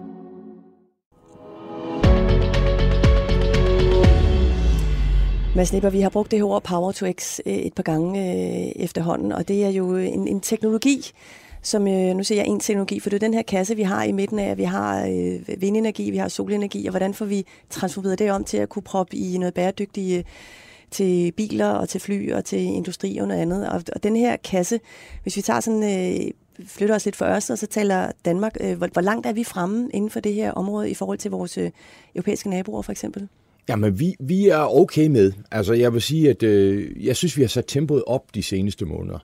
Mads Nipper, vi har brugt det her ord Power to X et par gange øh, efterhånden, og det er jo en, en teknologi, som, øh, nu siger jeg en teknologi, for det er den her kasse, vi har i midten af, vi har øh, vindenergi, vi har solenergi, og hvordan får vi transformeret det om til at kunne proppe i noget bæredygtigt øh, til biler og til fly og til industri og noget andet. Og, og den her kasse, hvis vi tager sådan, øh, flytter os lidt for Ørsted, så taler Danmark, øh, hvor, hvor langt er vi fremme inden for det her område i forhold til vores øh, europæiske naboer for eksempel? Jamen, vi, vi er okay med. Altså, jeg vil sige, at øh, jeg synes, vi har sat tempoet op de seneste måneder.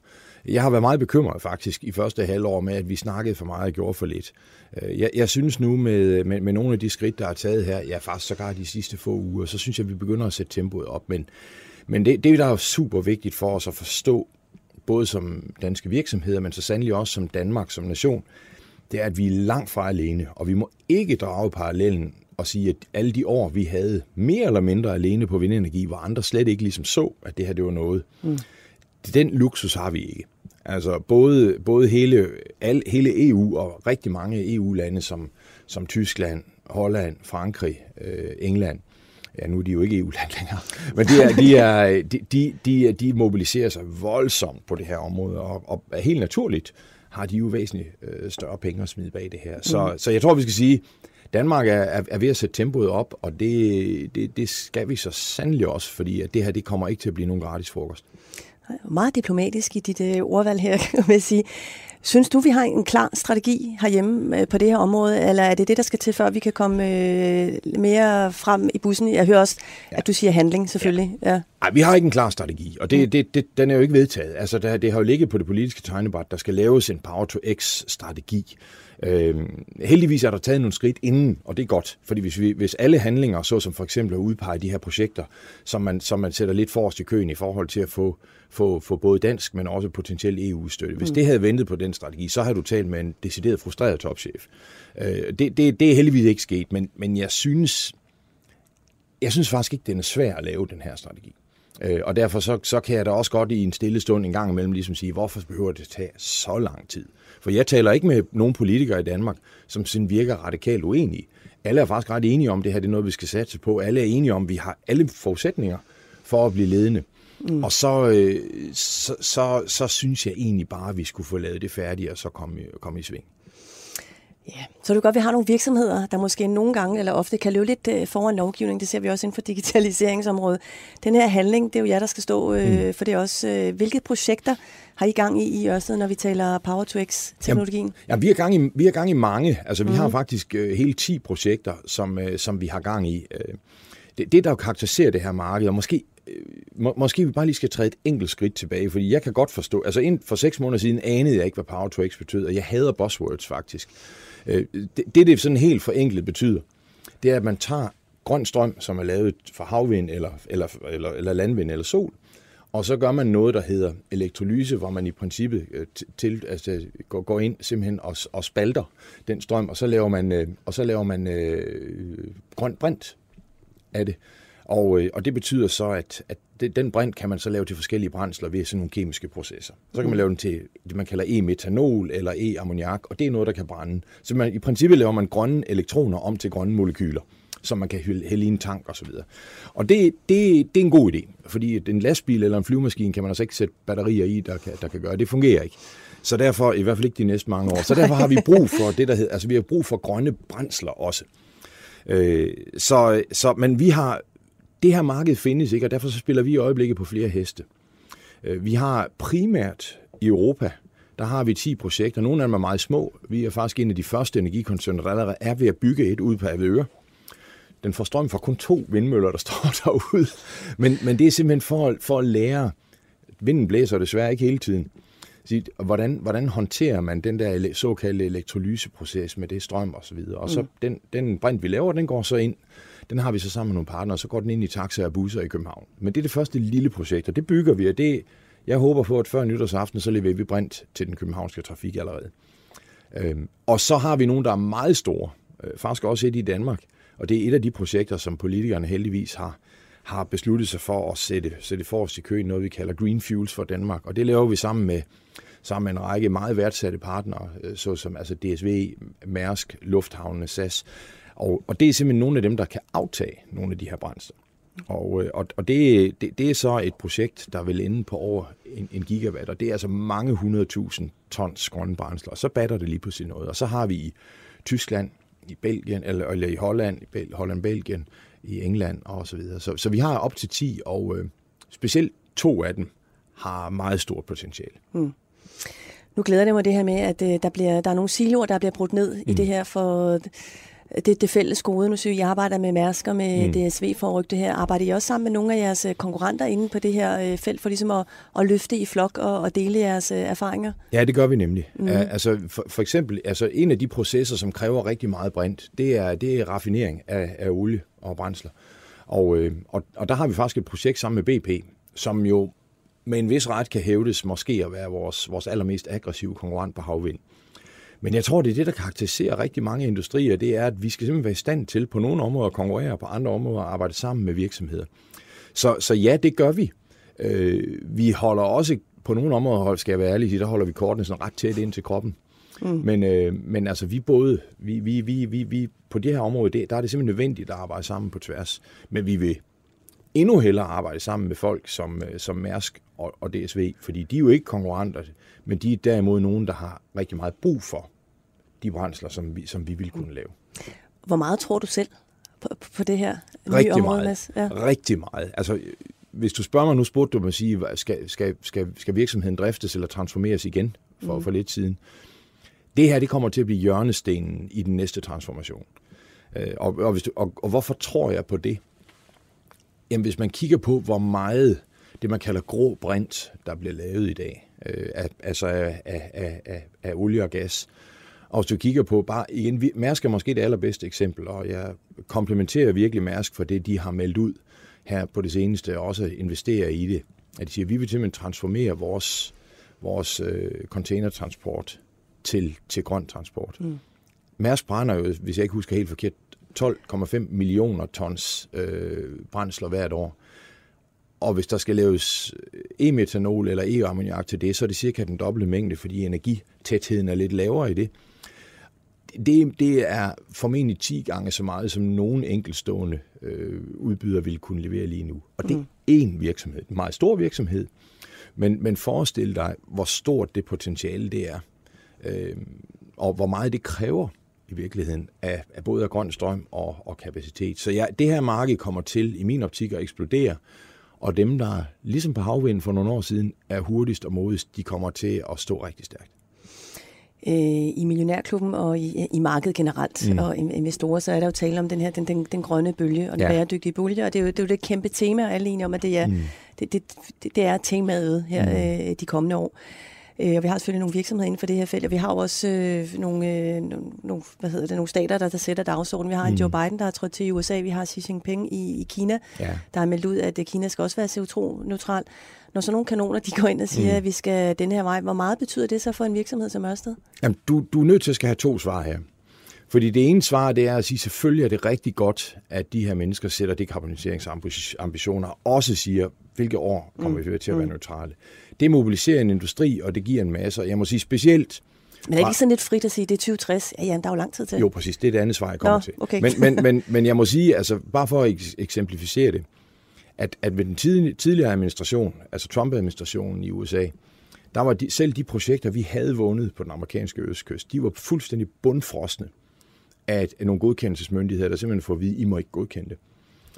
Jeg har været meget bekymret faktisk i første halvår med, at vi snakkede for meget og gjorde for lidt. Jeg, jeg synes nu med, med, med nogle af de skridt, der er taget her, ja faktisk sågar de sidste få uger, så synes jeg, at vi begynder at sætte tempoet op. Men, men det, det, der er super vigtigt for os at forstå, både som danske virksomheder, men så sandelig også som Danmark, som nation, det er, at vi er langt fra alene, og vi må ikke drage parallellen og sige, at alle de år, vi havde mere eller mindre alene på vindenergi, hvor andre slet ikke ligesom så, at det her det var noget. Mm. Den luksus har vi ikke. Altså både, både hele, al, hele E U og rigtig mange E U-lande, som, som Tyskland, Holland, Frankrig, øh, England, ja, nu er de jo ikke E U-land længere, men de, er, de, er, de, de, de, de mobiliserer sig voldsomt på det her område, og, og helt naturligt har de jo væsentligt øh, større penge at smide bag det her. Så, mm. så jeg tror, vi skal sige, Danmark er, er, er ved at sætte tempoet op, og det, det, det skal vi så sandelig også, fordi at det her det kommer ikke til at blive nogen gratis frokost. Meget diplomatisk i dit øh, ordvalg her, kan man sige. Synes du, vi har en klar strategi herhjemme øh, på det her område, eller er det det, der skal til, før vi kan komme øh, mere frem i bussen? Jeg hører også, ja. at du siger handling, selvfølgelig. Ja. Ja. Ej, vi har ikke en klar strategi, og det, det, det, den er jo ikke vedtaget. Altså, det, det har jo ligget på det politiske tegnebræt, der skal laves en Power to X-strategi. Øhm, heldigvis er der taget nogle skridt inden, og det er godt, fordi hvis, vi, hvis alle handlinger, så som for eksempel at udpege de her projekter, som man, som man sætter lidt forrest i køen i forhold til at få, få, få både dansk, men også potentielt E U-støtte. Hvis mm. det havde ventet på den strategi, så har du talt med en decideret frustreret topchef. Øh, det, det, det er heldigvis ikke sket, men, men jeg synes, jeg synes faktisk ikke, den er svær at lave, den her strategi. Øh, og derfor så, så kan jeg da også godt i en stille stund en gang imellem ligesom sige, hvorfor behøver det tage så lang tid? For jeg taler ikke med nogen politikere i Danmark, som sådan virker radikalt uenige. Alle er faktisk ret enige om, det her det er noget, vi skal satse på. Alle er enige om, at vi har alle forudsætninger for at blive ledende. Mm. Og så, øh, så, så, så synes jeg egentlig bare, at vi skulle få lavet det færdigt, og så komme, komme i sving. Ja, så er det godt, at vi har nogle virksomheder, der måske nogle gange eller ofte kan løbe lidt foran lovgivning. Det ser vi også inden for digitaliseringsområdet. Den her handling, det er jo jer, der skal stå øh, mm. for det også. Øh, hvilke projekter har I gang i i Ørsted, når vi taler Power to X-teknologien? Ja, vi har gang i, vi har gang i mange. Altså, vi mm. har faktisk øh, hele ti projekter, som, øh, som vi har gang i. Øh, det, det, der jo karakteriserer det her marked, og måske Må, måske vi bare lige skal træde et enkelt skridt tilbage, fordi jeg kan godt forstå, altså inden for seks måneder siden anede jeg ikke, hvad Power to X betød, og jeg hader buzzwords faktisk. Det, det, det sådan helt forenklet betyder, det er, at man tager grøn strøm, som er lavet fra havvind, eller, eller, eller, eller landvind, eller sol, og så gør man noget, der hedder elektrolyse, hvor man i princippet til, altså, går, går ind simpelthen og, og spalter den strøm, og så laver man, og så laver man øh, grøn brint af det. Og, og det betyder så, at, at det, den brint kan man så lave til forskellige brændsler ved sådan nogle kemiske processer. Så kan man lave den til det, man kalder e-metanol eller e-ammoniak, og det er noget, der kan brænde. Så man, i princippet laver man grønne elektroner om til grønne molekyler, som man kan hælde i en tank osv. Og det, det, det er en god idé, fordi en lastbil eller en flyvemaskine kan man altså ikke sætte batterier i, der kan, der kan gøre. Det fungerer ikke. Så derfor, i hvert fald ikke de næste mange år, så derfor har vi brug for det, der hedder, altså vi har brug for grønne brændsler også. Øh, så, så, men vi har Det her marked findes ikke, og derfor så spiller vi i øjeblikket på flere heste. Vi har primært i Europa, der har vi ti projekter. Nogle af dem er meget små. Vi er faktisk en af de første energikoncerner, der allerede er ved at bygge et ude på Avedøre. Den får strøm fra kun to vindmøller, der står derude. Men, men det er simpelthen for, for at lære. Vinden blæser desværre ikke hele tiden. Hvordan, hvordan håndterer man den der såkaldte elektrolyseproces med det strøm og så videre. Og så mm. den, den brint, vi laver, den går så ind. Den har vi så sammen med nogle partnere, og så går den ind i taxaer og busser i København. Men det er det første lille projekt, og det bygger vi, og det, jeg håber på, at før nytårsaften, så leverer vi brint til den københavnske trafik allerede. Øhm, og så har vi nogle, der er meget store, øh, faktisk også et i Danmark, og det er et af de projekter, som politikerne heldigvis har, har besluttet sig for at sætte, sætte forrest i køen, noget vi kalder Green Fuels for Danmark, og det laver vi sammen med, sammen med en række meget værdsatte partnere, såsom altså D S V, Mærsk, Lufthavnene, S A S. Og, og det er simpelthen nogle af dem, der kan aftage nogle af de her brændsler. Og, og, og det, det, det er så et projekt, der vil ende på over en, en gigawatt, og det er altså mange hundredtusind tons grønne brændsler. Og så batter det lige pludselig noget. Og så har vi i Tyskland, i Belgien, eller, eller i Holland, i Bel, Holland, Belgien, i England og så videre. Så, så vi har op til ti, og øh, specielt to af dem har meget stort potentiale. Hmm. Nu glæder det mig det her med, at øh, der, bliver, der er nogle siloer, der bliver brudt ned mm. i det her for det, det fælles gode. Nu synes jeg, I arbejder med Mærsk og med Mm. D S V for at rykke det her. Arbejder I også sammen med nogle af jeres øh, konkurrenter inde på det her øh, felt for ligesom at, at løfte i flok og, og dele jeres øh, erfaringer? Ja, det gør vi nemlig. Mhm. Uh, altså for, for eksempel, altså en af de processer, som kræver rigtig meget brint, det er, det er raffinering af, af olie og brændsler. Og, øh, og, og der har vi faktisk et projekt sammen med B P, som jo med en vis ret kan hævdes måske at være vores, vores allermest aggressive konkurrent på havvind. Men jeg tror, det er det, der karakteriserer rigtig mange industrier, det er, at vi skal simpelthen være i stand til på nogle områder at konkurrere, på andre områder at arbejde sammen med virksomheder. Så, så ja, det gør vi. Øh, vi holder også, på nogle områder, skal jeg være ærlig, der holder vi kortene sådan ret tæt ind til kroppen. Mm. Men, øh, men altså, vi både, vi, vi, vi, vi, vi, på det her område, det, der er det simpelthen nødvendigt at arbejde sammen på tværs. Men vi vil endnu hellere arbejde sammen med folk som, som Mærsk og, og D S V, fordi de er jo ikke konkurrenter, men de er derimod nogen, der har rigtig meget brug for de brændsler, som vi, som vi vil kunne lave. Hvor meget tror du selv på, på det her nye Rigtig område, meget. Mads? Ja. Rigtig meget. Altså, hvis du spørger mig, nu spurgte du mig at sige, skal, skal, skal, skal virksomheden driftes eller transformeres igen for, mm. for lidt siden? Det her, det kommer til at blive hjørnestenen i den næste transformation. Og, og, hvis du, og, og hvorfor tror jeg på det? Jamen, hvis man kigger på, hvor meget det, man kalder grå brint, der bliver lavet i dag, øh, af, altså af, af, af, af olie og gas. Og hvis du kigger på, bare igen, Mærsk er måske det allerbedste eksempel, og jeg komplementerer virkelig Mærsk for det, de har meldt ud her på det seneste, og også investerer i det. At de siger, at vi vil simpelthen transformere vores, vores øh, containertransport til, til grøn transport. Mm. Mærsk brænder jo, hvis jeg ikke husker helt forkert, tolv komma fem millioner tons øh, brændsler hvert år. Og hvis der skal laves e-metanol eller e-ammoniak til det, så er det cirka den dobbelte mængde, fordi energitætheden er lidt lavere i det. Det, det er formentlig ti gange så meget, som nogen enkeltstående øh, udbyder vil kunne levere lige nu. Og det er én virksomhed, en meget stor virksomhed. Men, men forestil dig, hvor stort det potentiale det er, øh, og hvor meget det kræver i virkeligheden af, af både af grøn strøm og, og kapacitet. Så ja, det her marked kommer til, i min optik, at eksplodere, og dem, der ligesom på havvind for nogle år siden er hurtigst og modigst, de kommer til at stå rigtig stærkt. I Millionærklubben og i, i markedet generelt, mm. og investorer, så er der jo tale om den her den, den, den grønne bølge og den ja. bæredygtige bølge, og det er, jo, det er jo det kæmpe tema, og alle enige om, at det er, mm. det, det, det, det er temaet her mm. øh, de kommende år. Og vi har selvfølgelig nogle virksomheder inden for det her felt, og vi har jo også øh, nogle, øh, nogle, hvad hedder det, nogle stater, der, der sætter dagsordenen. Vi har en mm. Joe Biden, der har trådt til i U S A. Vi har Xi Jinping i, i Kina, ja. der har meldt ud, at Kina skal også være C O to neutral. Når så nogle kanoner, de går ind og siger, mm. at vi skal den her vej, hvor meget betyder det så for en virksomhed som Ørsted? Jamen, du, du er nødt til at skal have to svar her. Fordi det ene svar, det er at sige, selvfølgelig er det rigtig godt, at de her mennesker sætter dekarboniseringsambitioner, og også siger, hvilke år kommer mm. vi til at være neutrale. Det mobiliserer en industri, og det giver en masse. Jeg må sige specielt... Men er det ikke sådan lidt frit at sige, det er tyve tres? Ja, ja, der er jo lang tid til. Jo, præcis. Det er det andet svar, jeg kommer Nå, til. Okay. Men, men, men, men jeg må sige, altså bare for at eksemplificere det, at, at ved den tidligere administration, altså Trump-administrationen i U S A, der var de, selv de projekter, vi havde vundet på den amerikanske østkyst, de var fuldstændig bundfrosne af nogle godkendelsesmyndigheder, der simpelthen får at vide, I må ikke godkende det.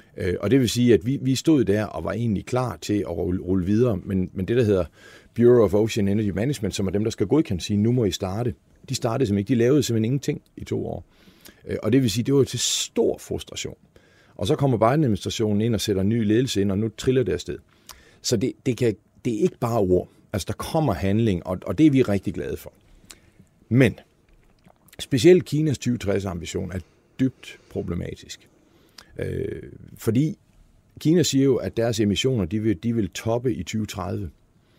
Og det vil sige, at vi, vi stod der og var egentlig klar til at rulle, rulle videre, men, men det, der hedder Bureau of Ocean Energy Management, som er dem, der skal godkende, sige, nu må I starte. De startede simpelthen ikke. De lavede simpelthen ingenting i to år. Og det vil sige, det var til stor frustration. Og så kommer Biden-administrationen ind og sætter en ny ledelse ind, og nu triller det afsted. Så det, det, kan, det er ikke bare ord. Altså, der kommer handling, og, og det er vi rigtig glade for. Men specielt Kinas tyve tres-ambition er dybt problematisk. Øh, fordi Kina siger jo, at deres emissioner, de vil, de vil toppe i tyve tredive.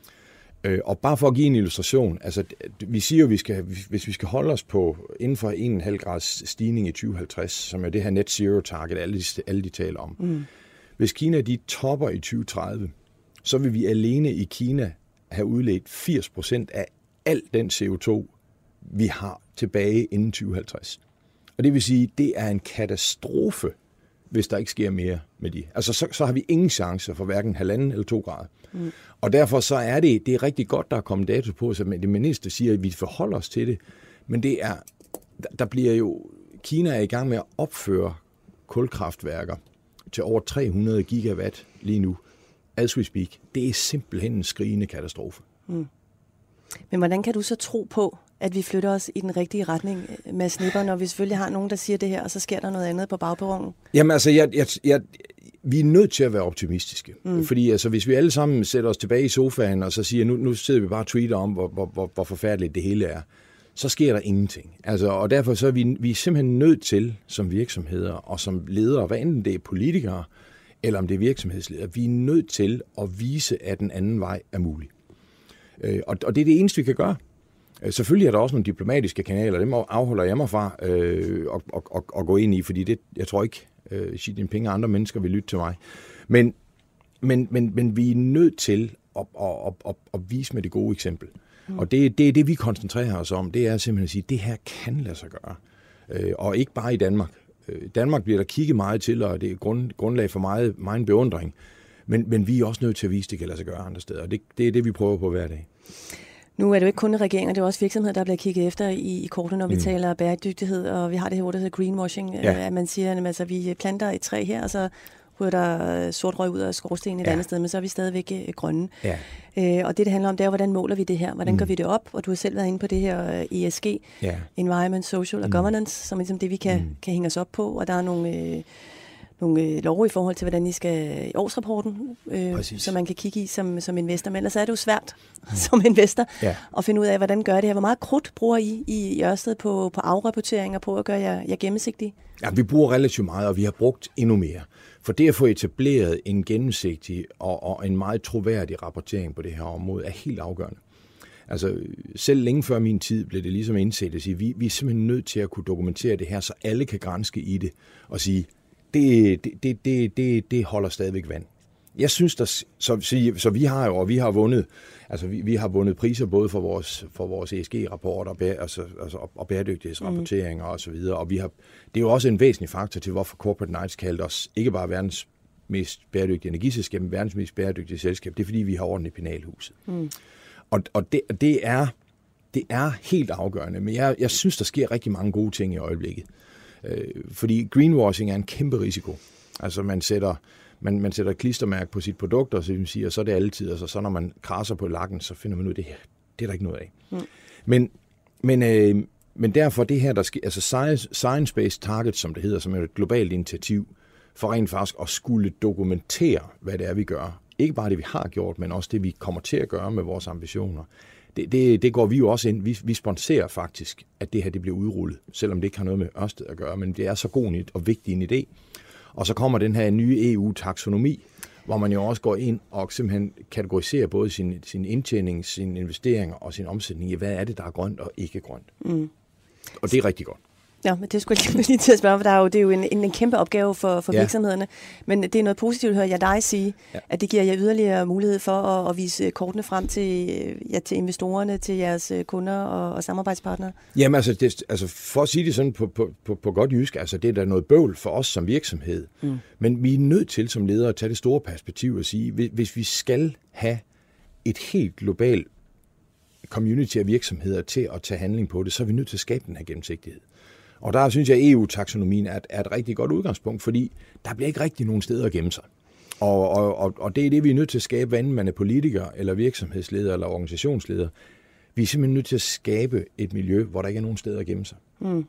Øh, og bare for at give en illustration, altså vi siger jo, at vi skal, hvis vi skal holde os på inden for en komma fem grads stigning i tyve halvtreds, som er det her net zero target, alle de, alle de taler om. Mm. Hvis Kina de topper i tyve tredive, så vil vi alene i Kina have udledt firs procent af al den C O to, vi har tilbage inden tyve halvtreds. Og det vil sige, at det er en katastrofe, hvis der ikke sker mere med de. Altså, så, så har vi ingen chance for hverken halvanden eller to grader. Mm. Og derfor så er det, det er rigtig godt, der er kommet dato på, så det minister siger, at vi forholder os til det. Men det er, der bliver jo, Kina er i gang med at opføre kulkraftværker til over tre hundrede gigawatt lige nu. As we speak. Det er simpelthen en skrigende katastrofe. Mm. Men hvordan kan du så tro på, at vi flytter os i den rigtige retning, Mads Nipper, når vi selvfølgelig har nogen, der siger det her, og så sker der noget andet på bagperronen? Jamen altså, jeg, jeg, jeg, vi er nødt til at være optimistiske. Mm. Fordi altså, hvis vi alle sammen sætter os tilbage i sofaen, og så siger, nu, nu sidder vi bare og tweeter om, hvor, hvor, hvor, hvor forfærdeligt det hele er, så sker der ingenting. Altså, og derfor så er vi, vi er simpelthen nødt til, som virksomheder og som ledere, hvad enten det er politikere, eller om det er virksomhedsledere, vi er nødt til at vise, at den anden vej er mulig. Øh, og, og det er det eneste, vi kan gøre. Øh, selvfølgelig er der også nogle diplomatiske kanaler, dem afholder jeg mig fra øh, at, at, at, at gå ind i, fordi det, jeg tror ikke, øh, Xi Jinping og andre mennesker vil lytte til mig. Men, men, men, men vi er nødt til at, at, at, at, at vise med det gode eksempel. Mm. Og det er det, det, vi koncentrerer os om, det er simpelthen at sige, at det her kan lade sig gøre. Øh, og ikke bare i Danmark. I Danmark bliver der kigget meget til, og det er grund, grundlag for meget, meget beundring. Men, men vi er også nødt til at vise, at det kan lade sig gøre andre steder. Og det, det er det, vi prøver på hver dag. Nu er det jo ikke kun regeringer, det er også virksomheder, der bliver kigget efter i, i kortet, når vi mm. taler bæredygtighed. Og vi har det her ord, der hedder greenwashing. Ja. At man siger, at altså, vi planter et træ her, og så ryger der sort røg ud af skorstenen et ja. andet sted, men så er vi stadigvæk grønne. Ja. Øh, og det, det handler om, det er, hvordan måler vi det her? Hvordan mm. gør vi det op? Og du har selv været inde på det her E S G, ja. Environment, Social og mm. Governance, som er ligesom det, vi kan, mm. kan hænge os op på. Og der er nogle, øh, nogle øh, love i forhold til, hvordan I skal i årsrapporten, øh, som man kan kigge i som, som investor. Men ellers er det jo svært mm. som investor ja. at finde ud af, hvordan gør det her. Hvor meget krudt bruger I i Ørsted på, på afrapporteringer, på at gøre jer, jer gennemsigtige? Ja, vi bruger relativt meget, og vi har brugt endnu mere. For det at få etableret en gennemsigtig og, og en meget troværdig rapportering på det her område er helt afgørende. Altså selv længe før min tid blev det ligesom indset at sige, vi, vi er simpelthen nødt til at kunne dokumentere det her, så alle kan granske i det og sige, det, det, det, det, det, det holder stadigvæk vand. Jeg synes, der, så, så, så vi har jo, og vi har vundet, altså vi, vi har vundet priser både for vores, for vores E S G-rapporter og, bæ, altså, altså, og bæredygtighedsrapporteringer mm. og så videre. Og vi har, det er jo også en væsentlig faktor til, hvorfor Corporate Knights kaldte os ikke bare verdens mest bæredygtige energiselskab, men verdens mest bæredygtige selskab. Det er, fordi vi har orden i penalhuset. Mm. Og, og det, det, er, det er helt afgørende, men jeg, jeg synes, der sker rigtig mange gode ting i øjeblikket. Øh, fordi greenwashing er en kæmpe risiko. Altså man sætter... Man, man sætter et klistermærke på sit produkt, og så, siger, så er det altid, og så, så når man krasser på lakken, så finder man ud af det her. Det er der ikke noget af. Mm. Men, men, øh, men derfor det her, der sker, altså Science, Science-Based Targets, som det hedder, som er et globalt initiativ, for rent faktisk at skulle dokumentere, hvad det er, vi gør. Ikke bare det, vi har gjort, men også det, vi kommer til at gøre med vores ambitioner. Det, det, det går vi jo også ind. Vi, vi sponsorerer faktisk, at det her det bliver udrullet, selvom det ikke har noget med Ørsted at gøre, men det er så god og vigtig en idé. Og så kommer den her nye E U-taksonomi, hvor man jo også går ind og simpelthen kategoriserer både sin, sin indtjening, sine investeringer og sin omsætning i, hvad er det, der er grønt og ikke grønt. Mm. Og det er rigtig godt. Ja, men det skulle jeg lige til at spørge, for der er jo, det er jo en, en, en kæmpe opgave for, for ja. virksomhederne. Men det er noget positivt, hører jeg dig sige, ja. at det giver jer yderligere mulighed for at, at vise kortene frem til, ja, til investorerne, til jeres kunder og, og samarbejdspartnere. Jamen altså, det, altså, for at sige det sådan på, på, på, på godt jysk, altså det er da noget bøvl for os som virksomhed. Mm. Men vi er nødt til som ledere at tage det store perspektiv og sige, hvis, hvis vi skal have et helt globalt community af virksomheder til at tage handling på det, så er vi nødt til at skabe den her gennemsigtighed. Og der synes jeg, at E U-taksonomien er, er et rigtig godt udgangspunkt, fordi der bliver ikke rigtig nogen steder at gemme sig. Og, og, og det er det, vi er nødt til at skabe, hvad enten man er politiker, eller virksomhedsleder, eller organisationsleder. Vi er simpelthen nødt til at skabe et miljø, hvor der ikke er nogen steder at gemme sig. Mm.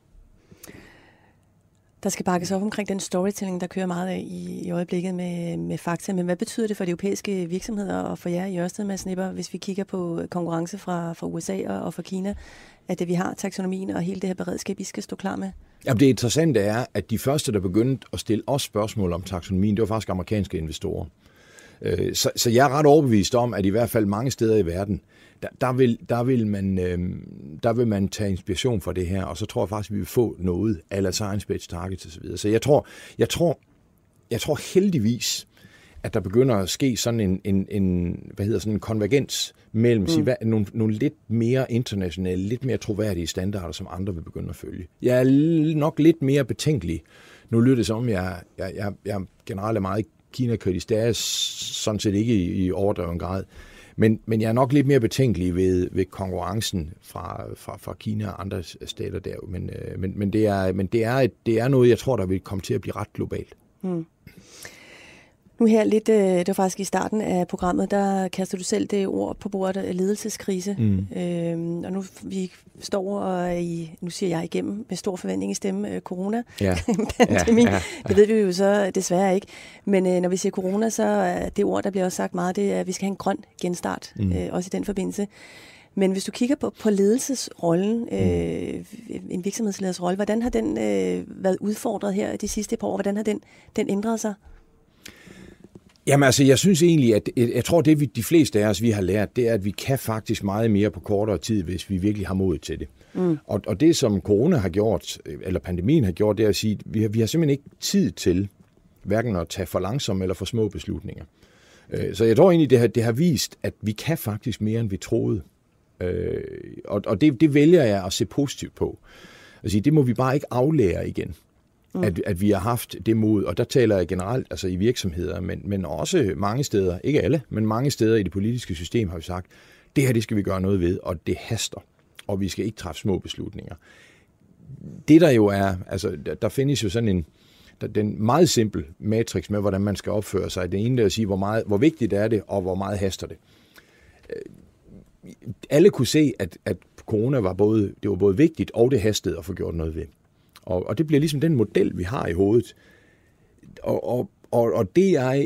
Der skal bakkes op omkring den storytelling, der kører meget af i, i øjeblikket med, med fakta. Men hvad betyder det for de europæiske virksomheder og for jer i Ørsted, Mads Nipper, hvis vi kigger på konkurrence fra, fra U S A og fra Kina, at vi har taksonomien og hele det her beredskab, I skal stå klar med? Jamen, det interessante er, at de første, der begyndte at stille os spørgsmål om taksonomien, det var faktisk amerikanske investorer. Så, så jeg er ret overbevist om, at i hvert fald mange steder i verden, der, der, vil, der, vil man, der vil man tage inspiration fra det her, og så tror jeg faktisk, at vi vil få noget a la Science-Based Targets osv. Så jeg tror, jeg tror, jeg tror heldigvis, at der begynder at ske sådan en, en, en hvad hedder sådan en konvergens mellem mm. sige, hvad, nogle, nogle lidt mere internationale, lidt mere troværdige standarder, som andre vil begynde at følge. Jeg er nok lidt mere betænkelig. Nu lyder det som, jeg, jeg, jeg, jeg generelt er meget Kina-kritisk. Det er sådan set ikke i, i overdreven grad. Men, men jeg er nok lidt mere betænkelig ved, ved konkurrencen fra, fra, fra Kina og andre stater der. Men, men, men, det, er, men det, er et, det er noget, jeg tror, der vil komme til at blive ret globalt. Mm. Nu her lidt, det var faktisk i starten af programmet, der kaster du selv det ord på bordet, ledelseskrise. Mm. Øhm, og nu vi står og i, nu siger jeg igennem, med stor forventning i stemme, corona. Ja. Pandemi. Ja, ja, ja. Det ved vi jo så desværre ikke. Men øh, når vi siger corona, så er det ord, der bliver også sagt meget, det er, at vi skal have en grøn genstart, mm. øh, også i den forbindelse. Men hvis du kigger på, på ledelsesrollen, øh, en virksomhedsleders rolle, hvordan har den øh, været udfordret her de sidste par år? Hvordan har den, den ændret sig? Jamen altså, jeg synes egentlig, at jeg tror, det vi, de fleste af os, vi har lært, det er, at vi kan faktisk meget mere på kortere tid, hvis vi virkelig har mod til det. Mm. Og, og det, som corona har gjort, eller pandemien har gjort, det er at sige, at vi har, vi har simpelthen ikke tid til hverken at tage for langsomme eller for små beslutninger. Så jeg tror egentlig, det har, det har vist, at vi kan faktisk mere, end vi troede. Og, og det, det vælger jeg at se positivt på. Altså, det må vi bare ikke aflære igen. Mm. At, at vi har haft det mod, og der taler jeg generelt altså i virksomheder, men, men også mange steder, ikke alle, men mange steder i det politiske system har vi sagt, det her det skal vi gøre noget ved, og det haster, og vi skal ikke træffe små beslutninger. Det der jo er, altså der, der findes jo sådan en, der, den meget simpel matrix med, hvordan man skal opføre sig. Det ene er at sige, hvor, meget, hvor vigtigt er det, og hvor meget haster det. Alle kunne se, at, at corona var både, det var både vigtigt, og det hastede at få gjort noget ved. Og, og det bliver ligesom den model, vi har i hovedet. Og, og, og, og det jeg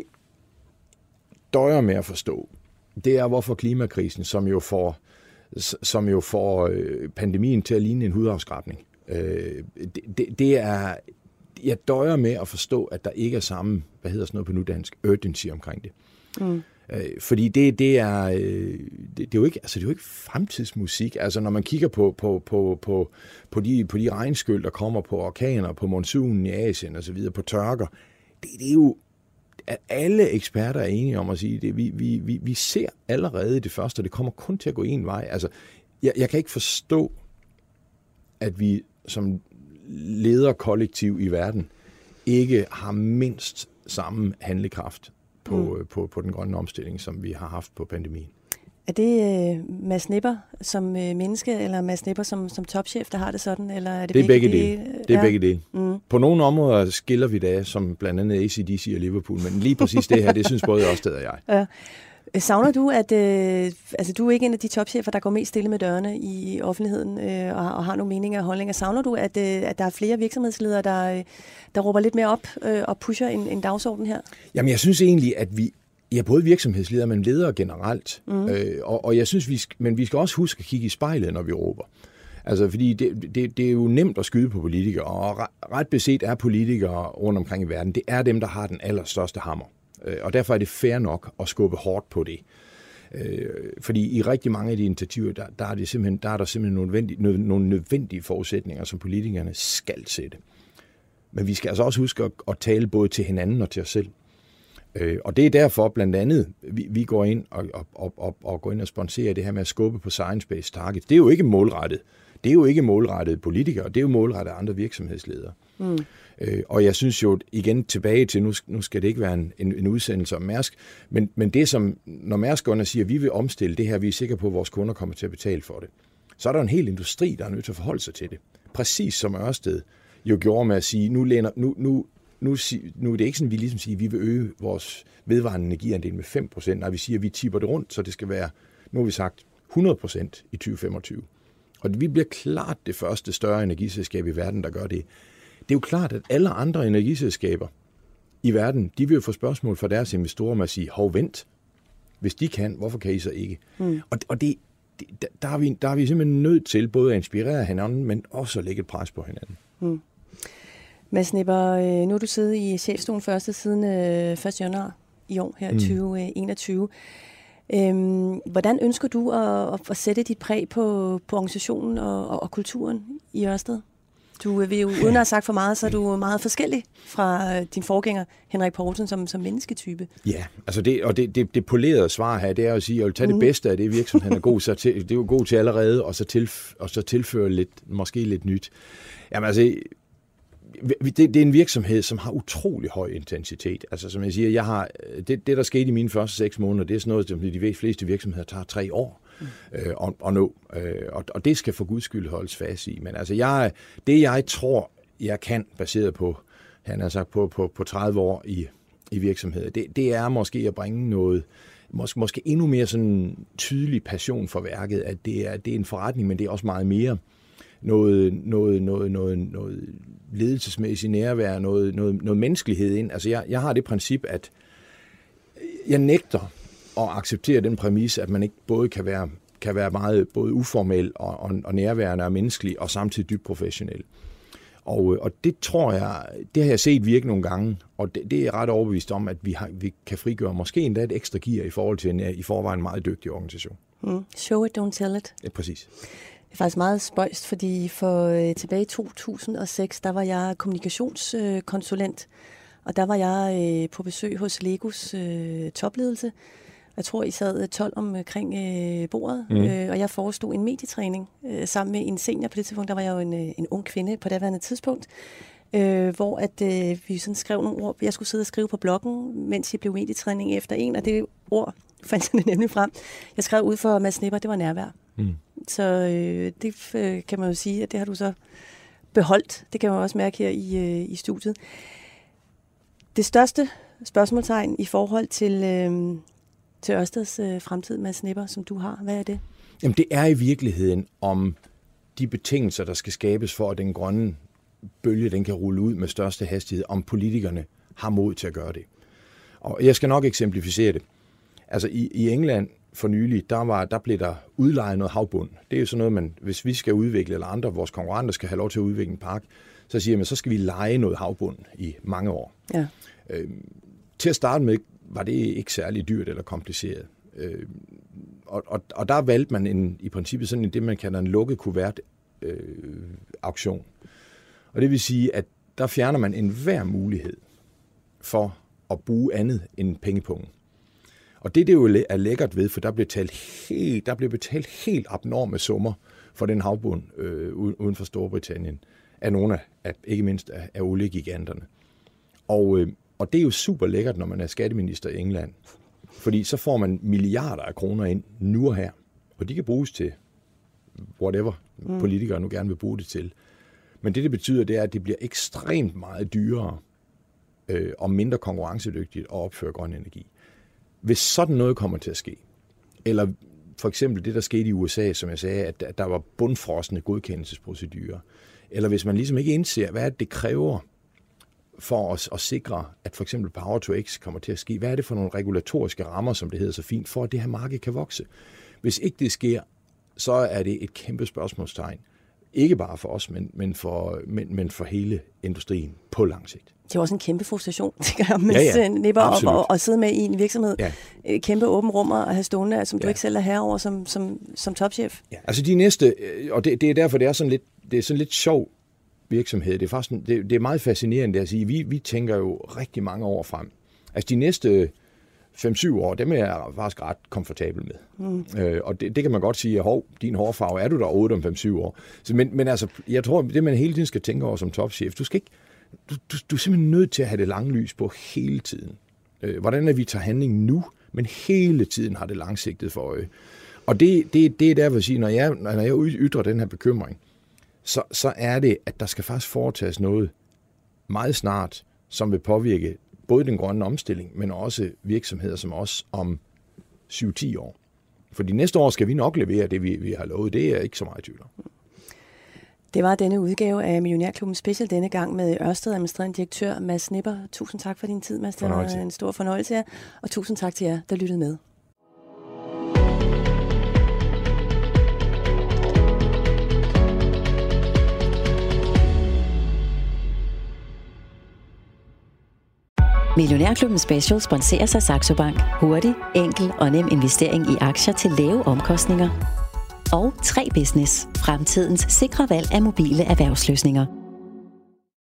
døjer med at forstå, det er, hvorfor klimakrisen, som jo får, som jo får pandemien til at ligne en hudafskrabning, øh, det, det, det er, jeg døjer med at forstå, at der ikke er samme, hvad hedder sådan noget på nudansk, urgency omkring det. Mm. Fordi det, det, er, det, det, er jo ikke, altså det er jo ikke fremtidsmusik. Altså når man kigger på, på, på, på, på, de, på de regnskyld, der kommer på orkaner, på monsunen i Asien og så videre, på tørker, det, det er jo, at alle eksperter er enige om at sige, det, vi, vi, vi, vi ser allerede det første, og det kommer kun til at gå en vej. Altså, jeg, jeg kan ikke forstå, at vi som lederkollektiv i verden ikke har mindst samme handlekraft På, mm. på, på den grønne omstilling, som vi har haft på pandemien. Er det uh, Mads Nipper som uh, menneske, eller Mads Nipper som, som topchef, der har det sådan? Eller er det, det er begge dele. dele? Det er ja. begge dele. Mm. På nogle områder skiller vi da, som blandt andet A C D C og Liverpool, men lige præcis det her, det synes både Ørsted og jeg. Ja. Savner du, at øh, altså, du er ikke en af de topchefer, der går mest stille med dørene i offentligheden øh, og, og har nogle meninger og holdninger. Savner du, at, øh, at der er flere virksomhedsledere, der, der råber lidt mere op øh, og pusher en, en dagsorden her? Jamen, jeg synes egentlig, at vi ja, både virksomhedsledere, men ledere generelt. Mm. Øh, og, og jeg synes, vi skal, men vi skal også huske at kigge i spejlet, når vi råber. Altså, fordi det, det, det er jo nemt at skyde på politikere, og ret beset er politikere rundt omkring i verden, det er dem, der har den allerstørste hammer. Og derfor er det fair nok at skubbe hårdt på det. Fordi i rigtig mange af de initiativer, der, der, er, det simpelthen, der er der simpelthen nogle nødvendige, nogle nødvendige forudsætninger, som politikerne skal sætte. Men vi skal altså også huske at, at tale både til hinanden og til os selv. Og det er derfor blandt andet, vi, vi går ind og, og, og, og går ind og sponsorerer det her med at skubbe på science-based targets. Det er jo ikke målrettet. Det er jo ikke målrettet politikere, det er jo målrettet andre virksomhedsledere. Mm. Øh, og jeg synes jo igen tilbage til, nu, nu skal det ikke være en, en, en udsendelse om Mærsk, men, men det som, når Mærsk går ind og siger, at vi vil omstille det her, vi er sikre på, at vores kunder kommer til at betale for det, så er der en hel industri, der er nødt til at forholde sig til det. Præcis som Ørsted jo gjorde med at sige, nu, læner, nu, nu, nu, nu er det ikke sådan, at vi ligesom siger, at vi vil øge vores vedvarende energiandel med fem procent, nej, vi siger, at vi tipper det rundt, så det skal være, nu har vi sagt, hundrede procent i tyve femogtyve. Og vi bliver klart det første større energiselskab i verden, der gør det. Det er jo klart, at alle andre energiselskaber i verden, de vil jo få spørgsmål fra deres investorer med at sige, hov, vent, hvis de kan, hvorfor kan I så ikke? Mm. Og, og det, det, der, er vi, der er vi simpelthen nødt til både at inspirere hinanden, men også at lægge et pres på hinanden. Mm. Mads Nipper, nu er du siddet i chefstolen første siden første januar i år, her mm. tyve enogtyve. Øhm, hvordan ønsker du at, at sætte dit præg på, på organisationen og, og, og kulturen i Ørsted? Du vil jo, uden at have sagt for meget, så er du meget forskellig fra din forgænger, Henrik Poulsen, som, som mennesketype. Ja, altså det, og det, det, det polerede svar her, det er at sige, at jeg vil tage mm. det bedste af det, virksomheden er god, så til, det er jo god til allerede, og så, tilf, og så tilføre lidt, måske lidt nyt. Jamen altså, det, det er en virksomhed, som har utrolig høj intensitet. Altså som jeg siger, jeg har, det, det der skete i mine første seks måneder, det er sådan noget, som de fleste virksomheder tager tre år. Mm. Øh, og, og nå. Øh, og, og det skal for guds skyld holdes fast i. Men altså, jeg, det jeg tror, jeg kan, baseret på, han har sagt, på, på, på tredive år i, i virksomheder, det, det er måske at bringe noget, måske, måske endnu mere sådan tydelig passion for værket, at det er, det er en forretning, men det er også meget mere noget, noget, noget, noget, noget ledelsesmæssigt nærvær, noget, noget, noget menneskelighed ind. Altså jeg, jeg har det princip, at jeg nægter at acceptere den præmis, at man ikke både kan være, kan være meget både uformel og, og, og nærværende og menneskelig, og samtidig dybt professionel. Og, og det tror jeg, det har jeg set virke nogle gange, og det, det er ret overbevist om, at vi, har, vi kan frigøre måske endda et ekstra gear i forhold til en i forvejen meget dygtig organisation. Mm. Show it, don't tell it. Ja, præcis. Det er faktisk meget spøjst, fordi for øh, tilbage i to tusind og seks, der var jeg kommunikationskonsulent, øh, og der var jeg øh, på besøg hos Legos øh, topledelse. Jeg tror, I sad tolv omkring øh, bordet, mm. øh, og jeg forestod en medietræning øh, sammen med en senior. På det tidspunkt, der var jeg jo en, en ung kvinde på daværende tidspunkt, øh, hvor at, øh, vi sådan skrev nogle ord. Jeg skulle sidde og skrive på bloggen, mens jeg blev medietræning efter en, og det ord fandt jeg nemlig frem. Jeg skrev ud for Mads Nipper, det var nærvær. Mm. Så øh, det øh, kan man jo sige, at det har du så beholdt. Det kan man også mærke her i, øh, i studiet. Det største spørgsmålstegn i forhold til... Øh, til Ørsteds øh, fremtid, Mads Nipper, som du har. Hvad er det? Jamen, det er i virkeligheden om de betingelser, der skal skabes for, at den grønne bølge, den kan rulle ud med største hastighed, om politikerne har mod til at gøre det. Og jeg skal nok eksemplificere det. Altså, i, i England for nylig, der, var, der blev der udlejet noget havbund. Det er jo sådan noget, man, hvis vi skal udvikle, eller andre, vores konkurrenter skal have lov til at udvikle en park, så siger man, så skal vi leje noget havbund i mange år. Ja. Øh, til at starte med, var det ikke særlig dyrt eller kompliceret. Øh, og, og, og der valgte man en, i princippet sådan en, det, man kalder en lukket kuvert øh, auktion. Og det vil sige, at der fjerner man enhver mulighed for at bruge andet end pengepungen. Og det, det jo er lækkert ved, for der blev, talt helt, der blev betalt helt abnorme summer for den havbund øh, uden for Storbritannien, af nogle af, ikke mindst af, af oliegiganterne. Og øh, Og det er jo super lækkert, når man er skatteminister i England. Fordi så får man milliarder af kroner ind nu og her. Og de kan bruges til whatever mm. politikere nu gerne vil bruge det til. Men det, det betyder, det er, at det bliver ekstremt meget dyrere øh, og mindre konkurrencedygtigt at opføre grøn energi. Hvis sådan noget kommer til at ske, eller for eksempel det, der skete i U S A, som jeg sagde, at, at der var bundfrosne godkendelsesprocedurer, eller hvis man ligesom ikke indser, hvad det kræver for os at sikre, at for eksempel Power to X kommer til at ske. Hvad er det for nogle regulatoriske rammer, som det hedder så fint, for at det her marked kan vokse? Hvis ikke det sker, så er det et kæmpe spørgsmålstegn. Ikke bare for os, men, men, for, men, men for hele industrien på lang sigt. Det er også en kæmpe frustration, tænker jeg, med ja, ja, Nipper og, og, og sidde med i en virksomhed. Ja. Kæmpe åben rummer og have stående, som du ja. ikke selv er herre over som, som, som topchef. Ja, altså de næste, og det, det er derfor, det er sådan lidt, det er sådan lidt sjov virksomhed. Det er faktisk det, det er meget fascinerende at sige. Vi, vi tænker jo rigtig mange år frem. Altså de næste fem syv år, dem er jeg faktisk ret komfortabel med. Mm. Øh, og det, det kan man godt sige, at hov, din hårfarve, er du der otte om fem syv år? Så, men, men altså, jeg tror, det man hele tiden skal tænke over som topchef, du skal ikke, du, du, du er simpelthen nødt til at have det lange lys på hele tiden. Øh, hvordan er vi tager handling nu, men hele tiden har det langsigtet for øje. Og det, det, det er derfor at sige, når jeg, når jeg ytrer den her bekymring, Så, så er det, at der skal faktisk foretages noget meget snart, som vil påvirke både den grønne omstilling, men også virksomheder som os om syv til ti år. For de næste år skal vi nok levere det, vi, vi har lovet. Det er ikke så meget tvivl om. Det var denne udgave af Millionærklubben Special denne gang med Ørsted administrerende direktør Mads Nipper. Tusind tak for din tid, Mads. Det var en stor fornøjelse her. Og tusind tak til jer, der lyttede med. Millionærklubben Special sponseres af Saxo Bank. Hurtig, enkel og nem investering i aktier til lave omkostninger. Og tre Business. Fremtidens sikre valg af mobile erhvervsløsninger.